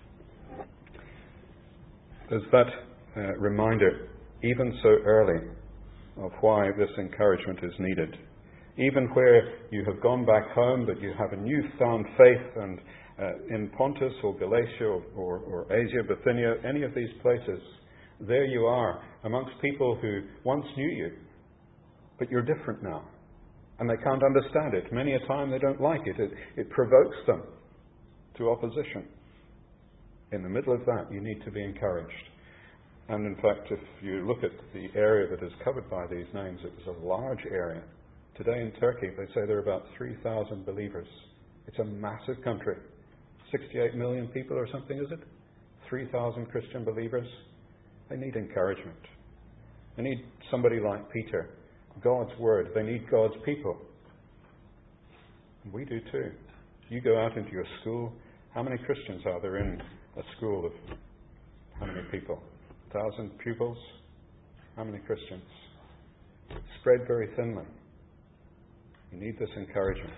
There's that reminder, even so early, of why this encouragement is needed. Even where you have gone back home, but you have a newfound faith, and in Pontus or Galatia or Asia, Bithynia, any of these places, there you are amongst people who once knew you, but you're different now. And they can't understand it. Many a time they don't like it. It provokes them to opposition. In the middle of that, you need to be encouraged. And in fact, if you look at the area that is covered by these names, it was a large area. Today in Turkey, they say there are about 3,000 believers. It's a massive country. 68 million people or something, is it? 3,000 Christian believers. They need encouragement. They need somebody like Peter. God's Word. They need God's people. And we do too. You go out into your school. How many Christians are there in a school of how many people? 1,000 pupils? How many Christians? Spread very thinly. You need this encouragement.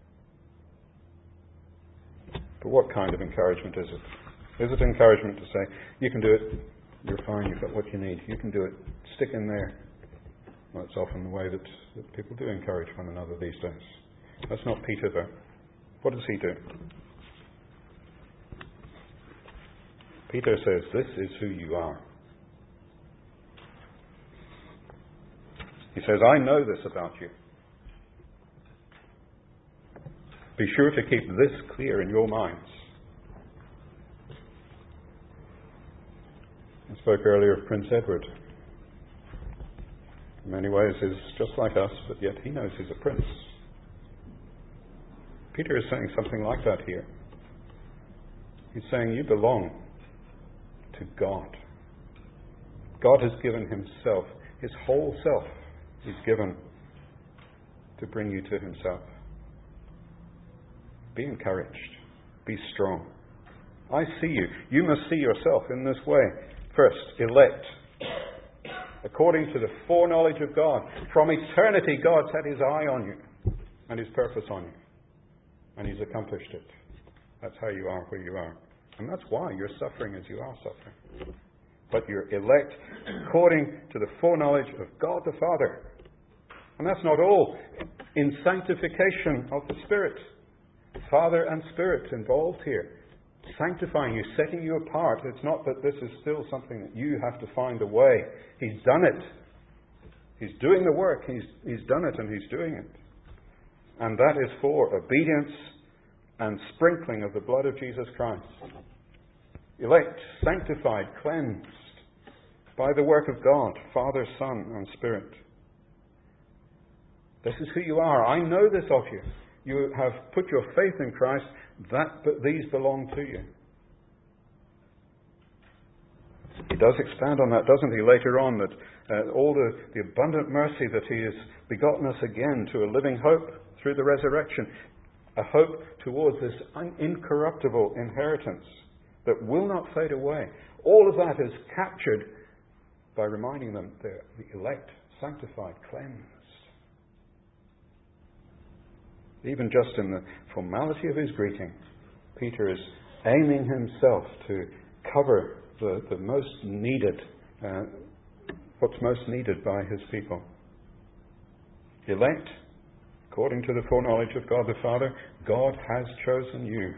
But what kind of encouragement is it? Is it encouragement to say, you can do it, you're fine, you've got what you need, you can do it, stick in there? Well, that's often the way that people do encourage one another these days. That's not Peter, though. What does he do? Peter says, this is who you are. He says, I know this about you. Be sure to keep this clear in your minds. I spoke earlier of Prince Edward. In many ways he's just like us, but yet he knows he's a prince. Peter is saying something like that here. He's saying you belong to God. God has given himself, his whole self, he's given to bring you to himself. Be encouraged. Be strong. I see you. You must see yourself in this way. First, elect. According to the foreknowledge of God. From eternity, God's had his eye on you and his purpose on you. And he's accomplished it. That's how you are where you are. And that's why you're suffering as you are suffering. But you're elect according to the foreknowledge of God the Father. And that's not all. In sanctification of the Spirit. Father and Spirit involved here. Sanctifying you, setting you apart. It's not that this is still something that you have to find a way. He's done it. He's doing the work. He's done it and he's doing it. And that is for obedience and sprinkling of the blood of Jesus Christ. Elect, sanctified, cleansed by the work of God, Father, Son, and Spirit. This is who you are. I know this of you. You have put your faith in Christ. These belong to you. He does expand on that, doesn't he, later on, that all the abundant mercy that he has begotten us again to a living hope through the resurrection, a hope towards this incorruptible inheritance that will not fade away. All of that is captured by reminding them they're the elect, sanctified, cleansed. Even just in the formality of his greeting, Peter is aiming himself to cover the most needed, what's most needed by his people. Elect, according to the foreknowledge of God the Father, God has chosen you.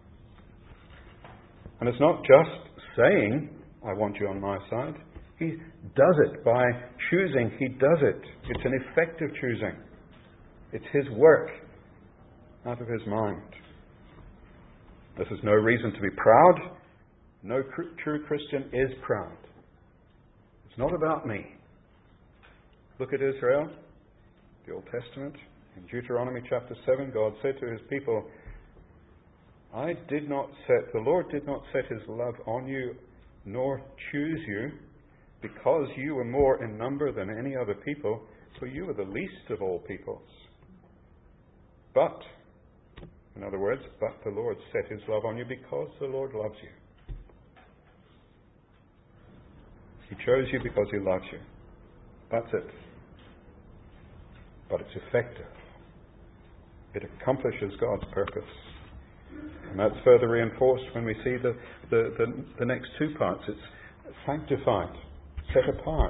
And it's not just saying, I want you on my side. He does it by choosing. He does it. It's an effective choosing. It's his work out of his mind. This is no reason to be proud. No true Christian is proud. It's not about me. Look at Israel, the Old Testament. In Deuteronomy chapter 7, God said to his people, the Lord did not set his love on you, nor choose you, because you were more in number than any other people, for you were the least of all peoples. But, in other words, but the Lord set his love on you because the Lord loves you. He chose you because he loves you. That's it. But it's effective. It accomplishes God's purpose. And that's further reinforced when we see the next two parts. It's sanctified, set apart,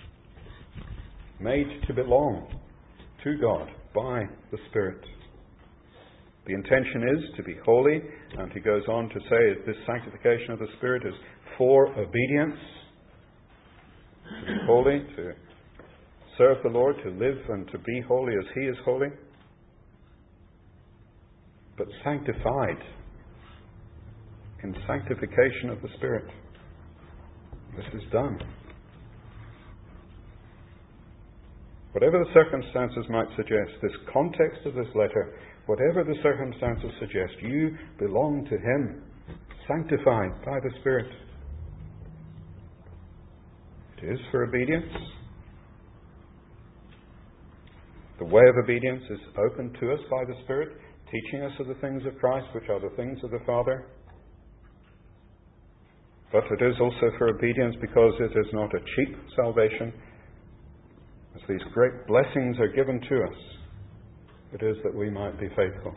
made to belong to God by the Spirit. The intention is to be holy, and he goes on to say this sanctification of the Spirit is for obedience, to be holy, to serve the Lord, to live and to be holy as he is holy. But sanctified in sanctification of the Spirit. This is done. Whatever the circumstances might suggest, this context of this letter, whatever the circumstances suggest, you belong to him, sanctified by the Spirit. It is for obedience. The way of obedience is open to us by the Spirit, teaching us of the things of Christ, which are the things of the Father. But it is also for obedience because it is not a cheap salvation. As these great blessings are given to us, it is that we might be faithful.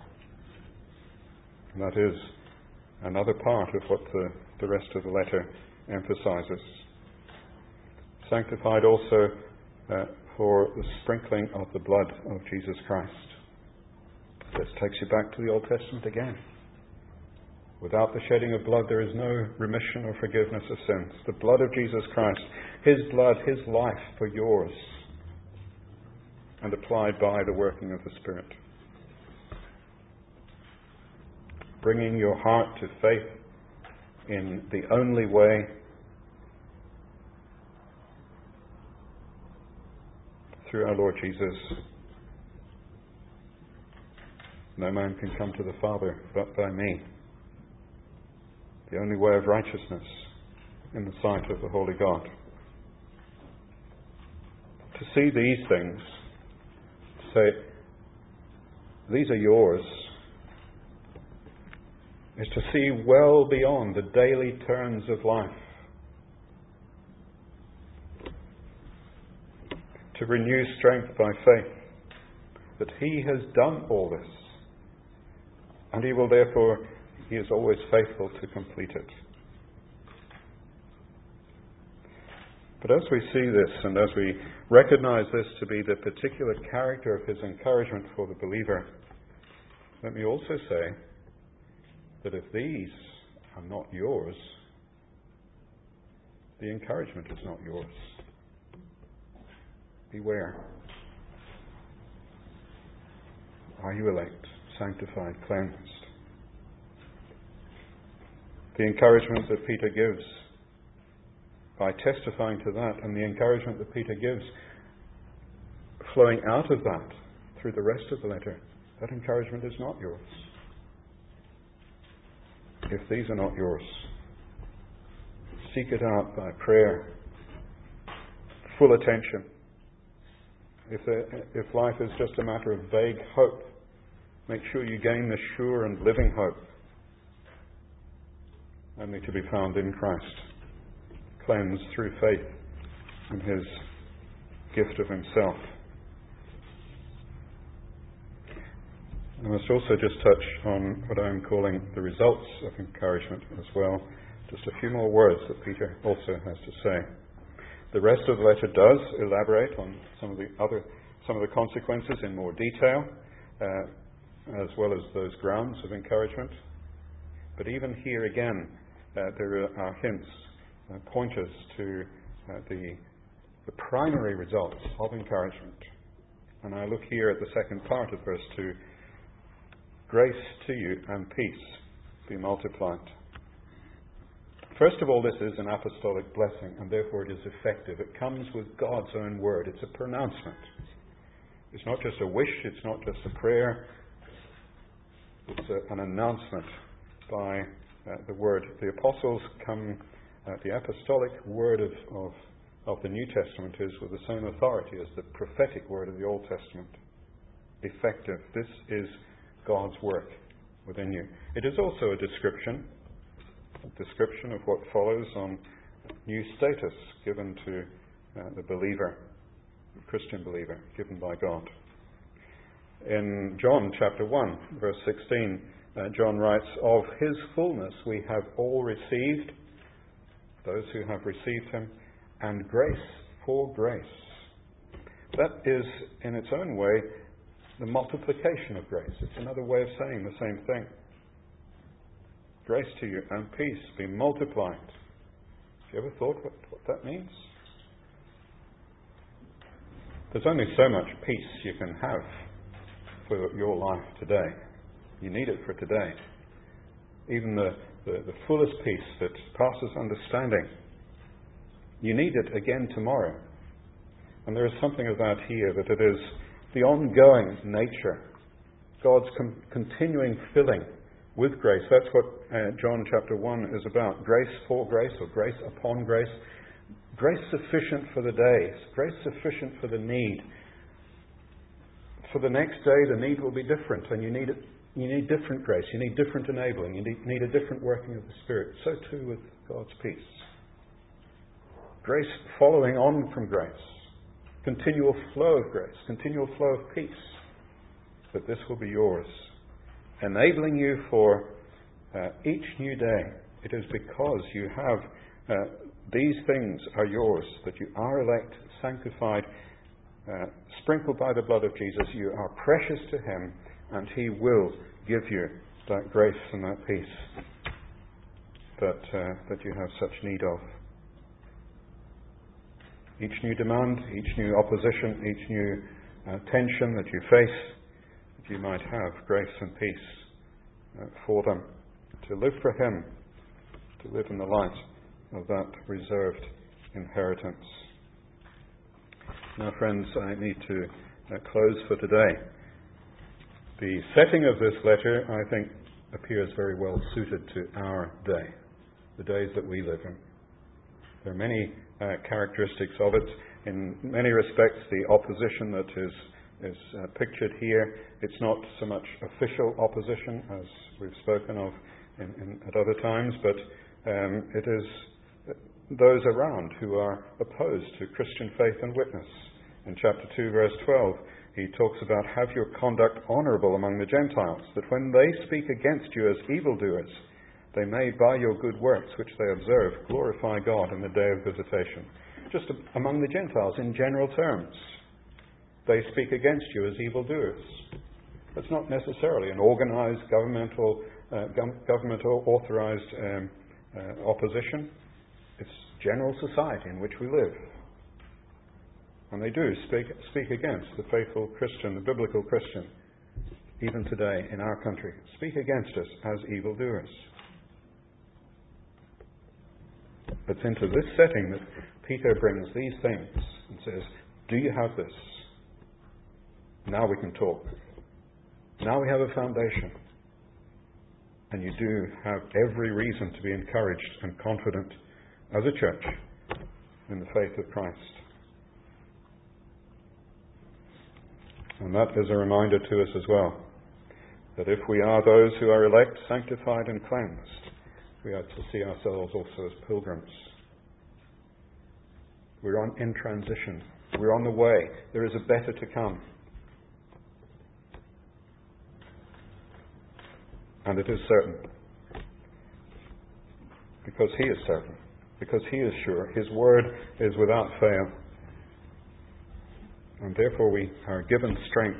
And that is another part of what the rest of the letter emphasizes. Sanctified also for the sprinkling of the blood of Jesus Christ. This takes you back to the Old Testament again. Without the shedding of blood, there is no remission or forgiveness of sins. The blood of Jesus Christ, his blood, his life for yours, and applied by the working of the Spirit. Bringing your heart to faith in the only way through our Lord Jesus. No man can come to the Father but by me. The only way of righteousness in the sight of the Holy God. To see these things, to say, these are yours, is to see well beyond the daily turns of life. To renew strength by faith that he has done all this. And he will therefore, he is always faithful to complete it. But as we see this and as we recognize this to be the particular character of his encouragement for the believer, let me also say that if these are not yours, the encouragement is not yours. Beware. Are you elect, sanctified, cleansed? The encouragement that Peter gives, by testifying to that, and the encouragement that Peter gives, flowing out of that through the rest of the letter, that encouragement is not yours. If these are not yours, seek it out by prayer, full attention. If life is just a matter of vague hope, make sure you gain the sure and living hope, only to be found in Christ, cleansed through faith in his gift of himself. I must also just touch on what I'm calling the results of encouragement as well. Just a few more words that Peter also has to say. The rest of the letter does elaborate on some of the consequences in more detail, as well as those grounds of encouragement. But even here again, there are hints, pointers to the primary results of encouragement. And I look here at the second part of verse 2. Grace to you and peace be multiplied. First of all, this is an apostolic blessing, and therefore it is effective. It comes with God's own word. It's a pronouncement. It's not just a wish, it's not just a prayer. It's an announcement by the word. The apostles come, the apostolic word of the New Testament is with the same authority as the prophetic word of the Old Testament. Effective. This is God's work within you. It is also a description of what follows on new status given to the believer, the Christian believer, given by God. In John chapter 1, verse 16, John writes, "Of his fullness we have all received," those who have received him, "and grace for grace." That is, in its own way, the multiplication of grace. It's another way of saying the same thing. Grace to you and peace be multiplied. Have you ever thought what that means? There's only so much peace you can have for your life today. You need it for today. Even the fullest peace that passes understanding, you need it again tomorrow. And there is something of that here, that it is the ongoing nature, God's continuing filling with grace. That's what John chapter 1 is about. Grace for grace, or grace upon grace. Grace sufficient for the day. Grace sufficient for the need. For the next day, the need will be different, and you need different grace. You need different enabling. You need a different working of the Spirit. So too with God's peace. Grace following on from grace. Continual flow of grace. Continual flow of peace. But this will be yours. Enabling you for each new day. It is because you have these things are yours, that you are elect, sanctified, sprinkled by the blood of Jesus. You are precious to Him, and He will give you that grace and that peace that you have such need of. Each new demand, each new opposition, each new tension that you face, that you might have grace and peace for them, to live for Him, to live in the light of that reserved inheritance. Now, friends, I need to close for today. The setting of this letter, I think, appears very well suited to our day, the days that we live in. There are many characteristics of it. In many respects, the opposition that is pictured here, it's not so much official opposition as we've spoken of at other times, but it is those around who are opposed to Christian faith and witness. In chapter 2, verse 12, he talks about, "Have your conduct honourable among the Gentiles, that when they speak against you as evildoers, they may, by your good works which they observe, glorify God in the day of visitation." Just among the Gentiles, in general terms, they speak against you as evildoers. That's not necessarily an organised, governmental authorised opposition. It's general society in which we live. And they do speak against the faithful Christian, the biblical Christian, even today in our country. Speak against us as evildoers. It's into this setting that Peter brings these things and says, do you have this? Now we can talk. Now we have a foundation. And you do have every reason to be encouraged and confident as a church in the faith of Christ. And that is a reminder to us as well, that if we are those who are elect, sanctified and cleansed, we are to see ourselves also as pilgrims. We're in transition. We're on the way. There is a better to come. And it is certain. Because He is certain. Because He is sure. His word is without fail. And therefore we are given strength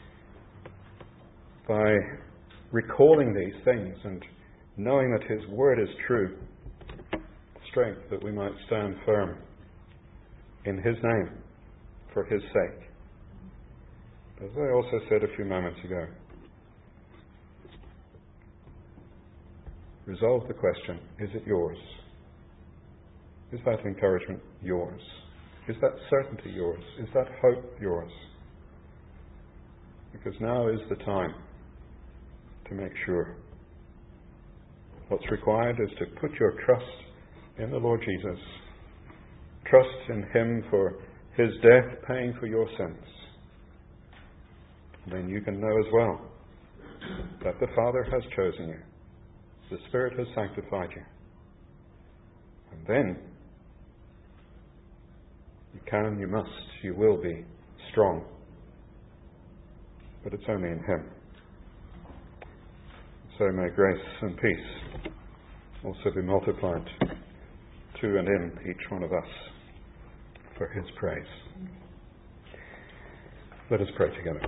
by recalling these things and knowing that His word is true. Strength that we might stand firm in His name for His sake. As I also said a few moments ago, resolve the question, is it yours? Is that encouragement yours? Is that certainty yours? Is that hope yours? Because now is the time to make sure. What's required is to put your trust in the Lord Jesus. Trust in Him for His death paying for your sins. And then you can know as well that the Father has chosen you. The Spirit has sanctified you. And then you can, you must, you will be strong. But it's only in Him. So may grace and peace also be multiplied to and in each one of us for His praise. Let us pray together.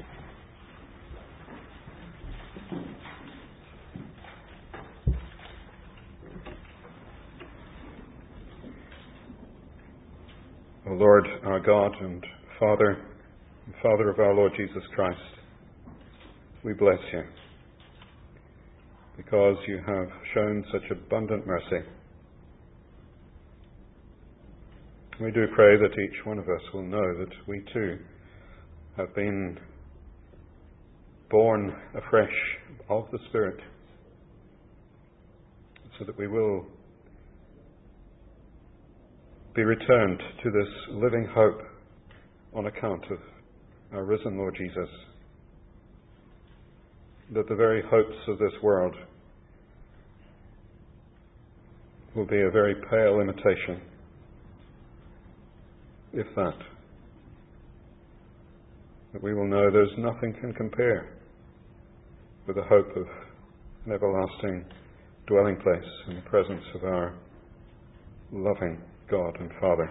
O Lord, our God and Father of our Lord Jesus Christ, we bless you because you have shown such abundant mercy. We do pray that each one of us will know that we too have been born afresh of the Spirit, so that we will be returned to this living hope on account of our risen Lord Jesus, that the very hopes of this world will be a very pale imitation, if that we will know there's nothing can compare with the hope of an everlasting dwelling place in the presence of our loving God and Father.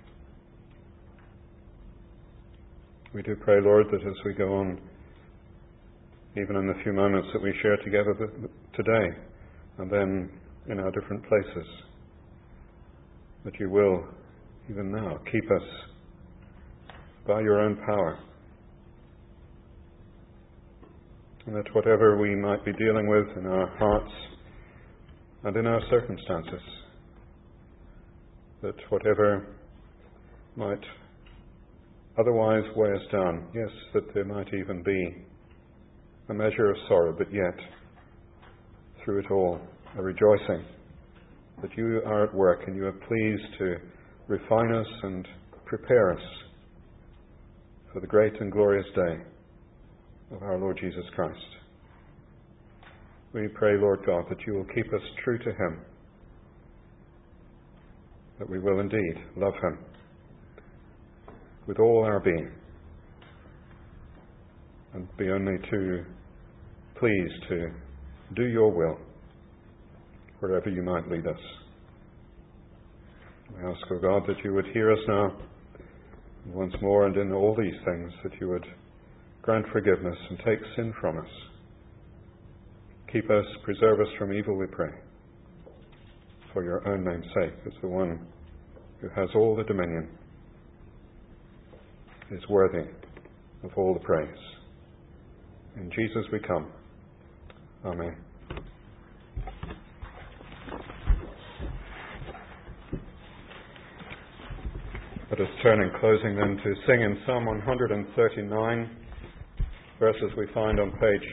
We do pray, Lord, that as we go on, even in the few moments that we share together today, and then in our different places, that you will, even now, keep us by your own power, and that whatever we might be dealing with in our hearts and in our circumstances, that whatever might otherwise weigh us down, yes, that there might even be a measure of sorrow, but yet, through it all, a rejoicing that you are at work and you are pleased to refine us and prepare us for the great and glorious day of our Lord Jesus Christ. We pray, Lord God, that you will keep us true to Him, that we will indeed love Him with all our being and be only too pleased to do your will wherever you might lead us. We ask, O God, that you would hear us now once more, and in all these things that you would grant forgiveness and take sin from us. Keep us, preserve us from evil, we pray, for your own name's sake, as the one who has all the dominion is worthy of all the praise. In Jesus we come. Amen. Let us turn in closing then to sing in Psalm 139, verses we find on page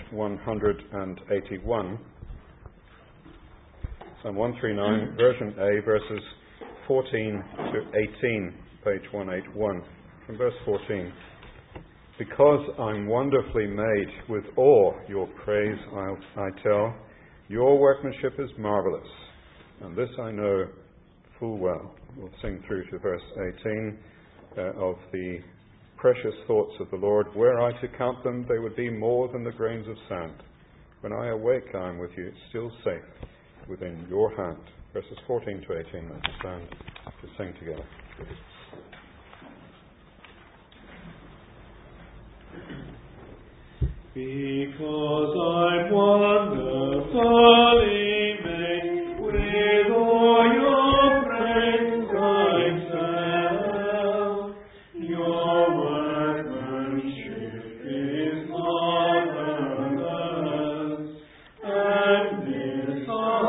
181. Psalm 139, version A, verses 14 to 18, page 181. From verse 14. Because I'm wonderfully made, with awe your praise I tell. Your workmanship is marvelous, and this I know full well. We'll sing through to verse 18 of the precious thoughts of the Lord. Were I to count them, they would be more than the grains of sand. When I awake, I am with you, still safe within your hand. Verses 14 to 18. Let's stand to sing together. Because I'm wonderfully made, with all your praise I tell. Your workmanship is marvelous, and this I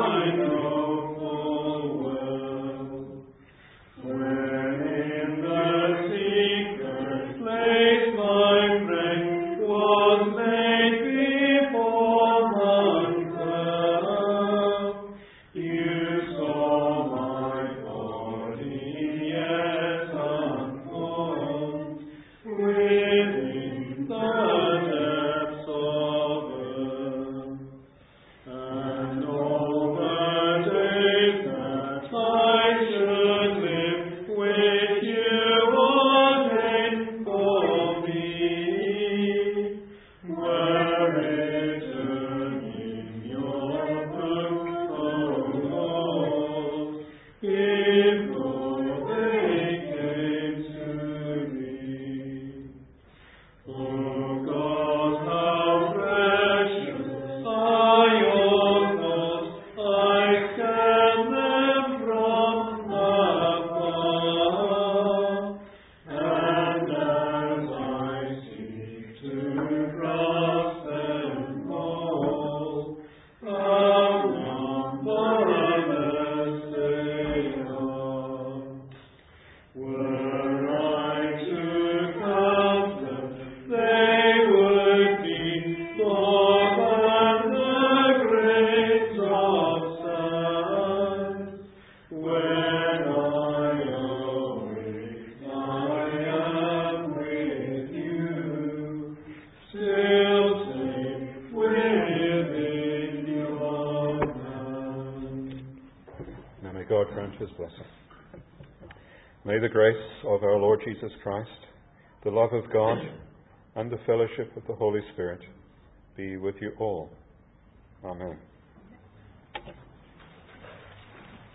I should live with you ordained for me. Were written in your book, O Lord, before they came to me. Oh God, how precious are your thoughts! I scan them from afar, and as I seek to grasp them all, how numberless they are. Were I to count them, they would be more than the grains of sand. When I awake, I am with you, still safe within your hand. Now may God grant his blessing. May the grace of our Lord Jesus Christ, the love of God, and the fellowship of the Holy Spirit be with you all. Amen.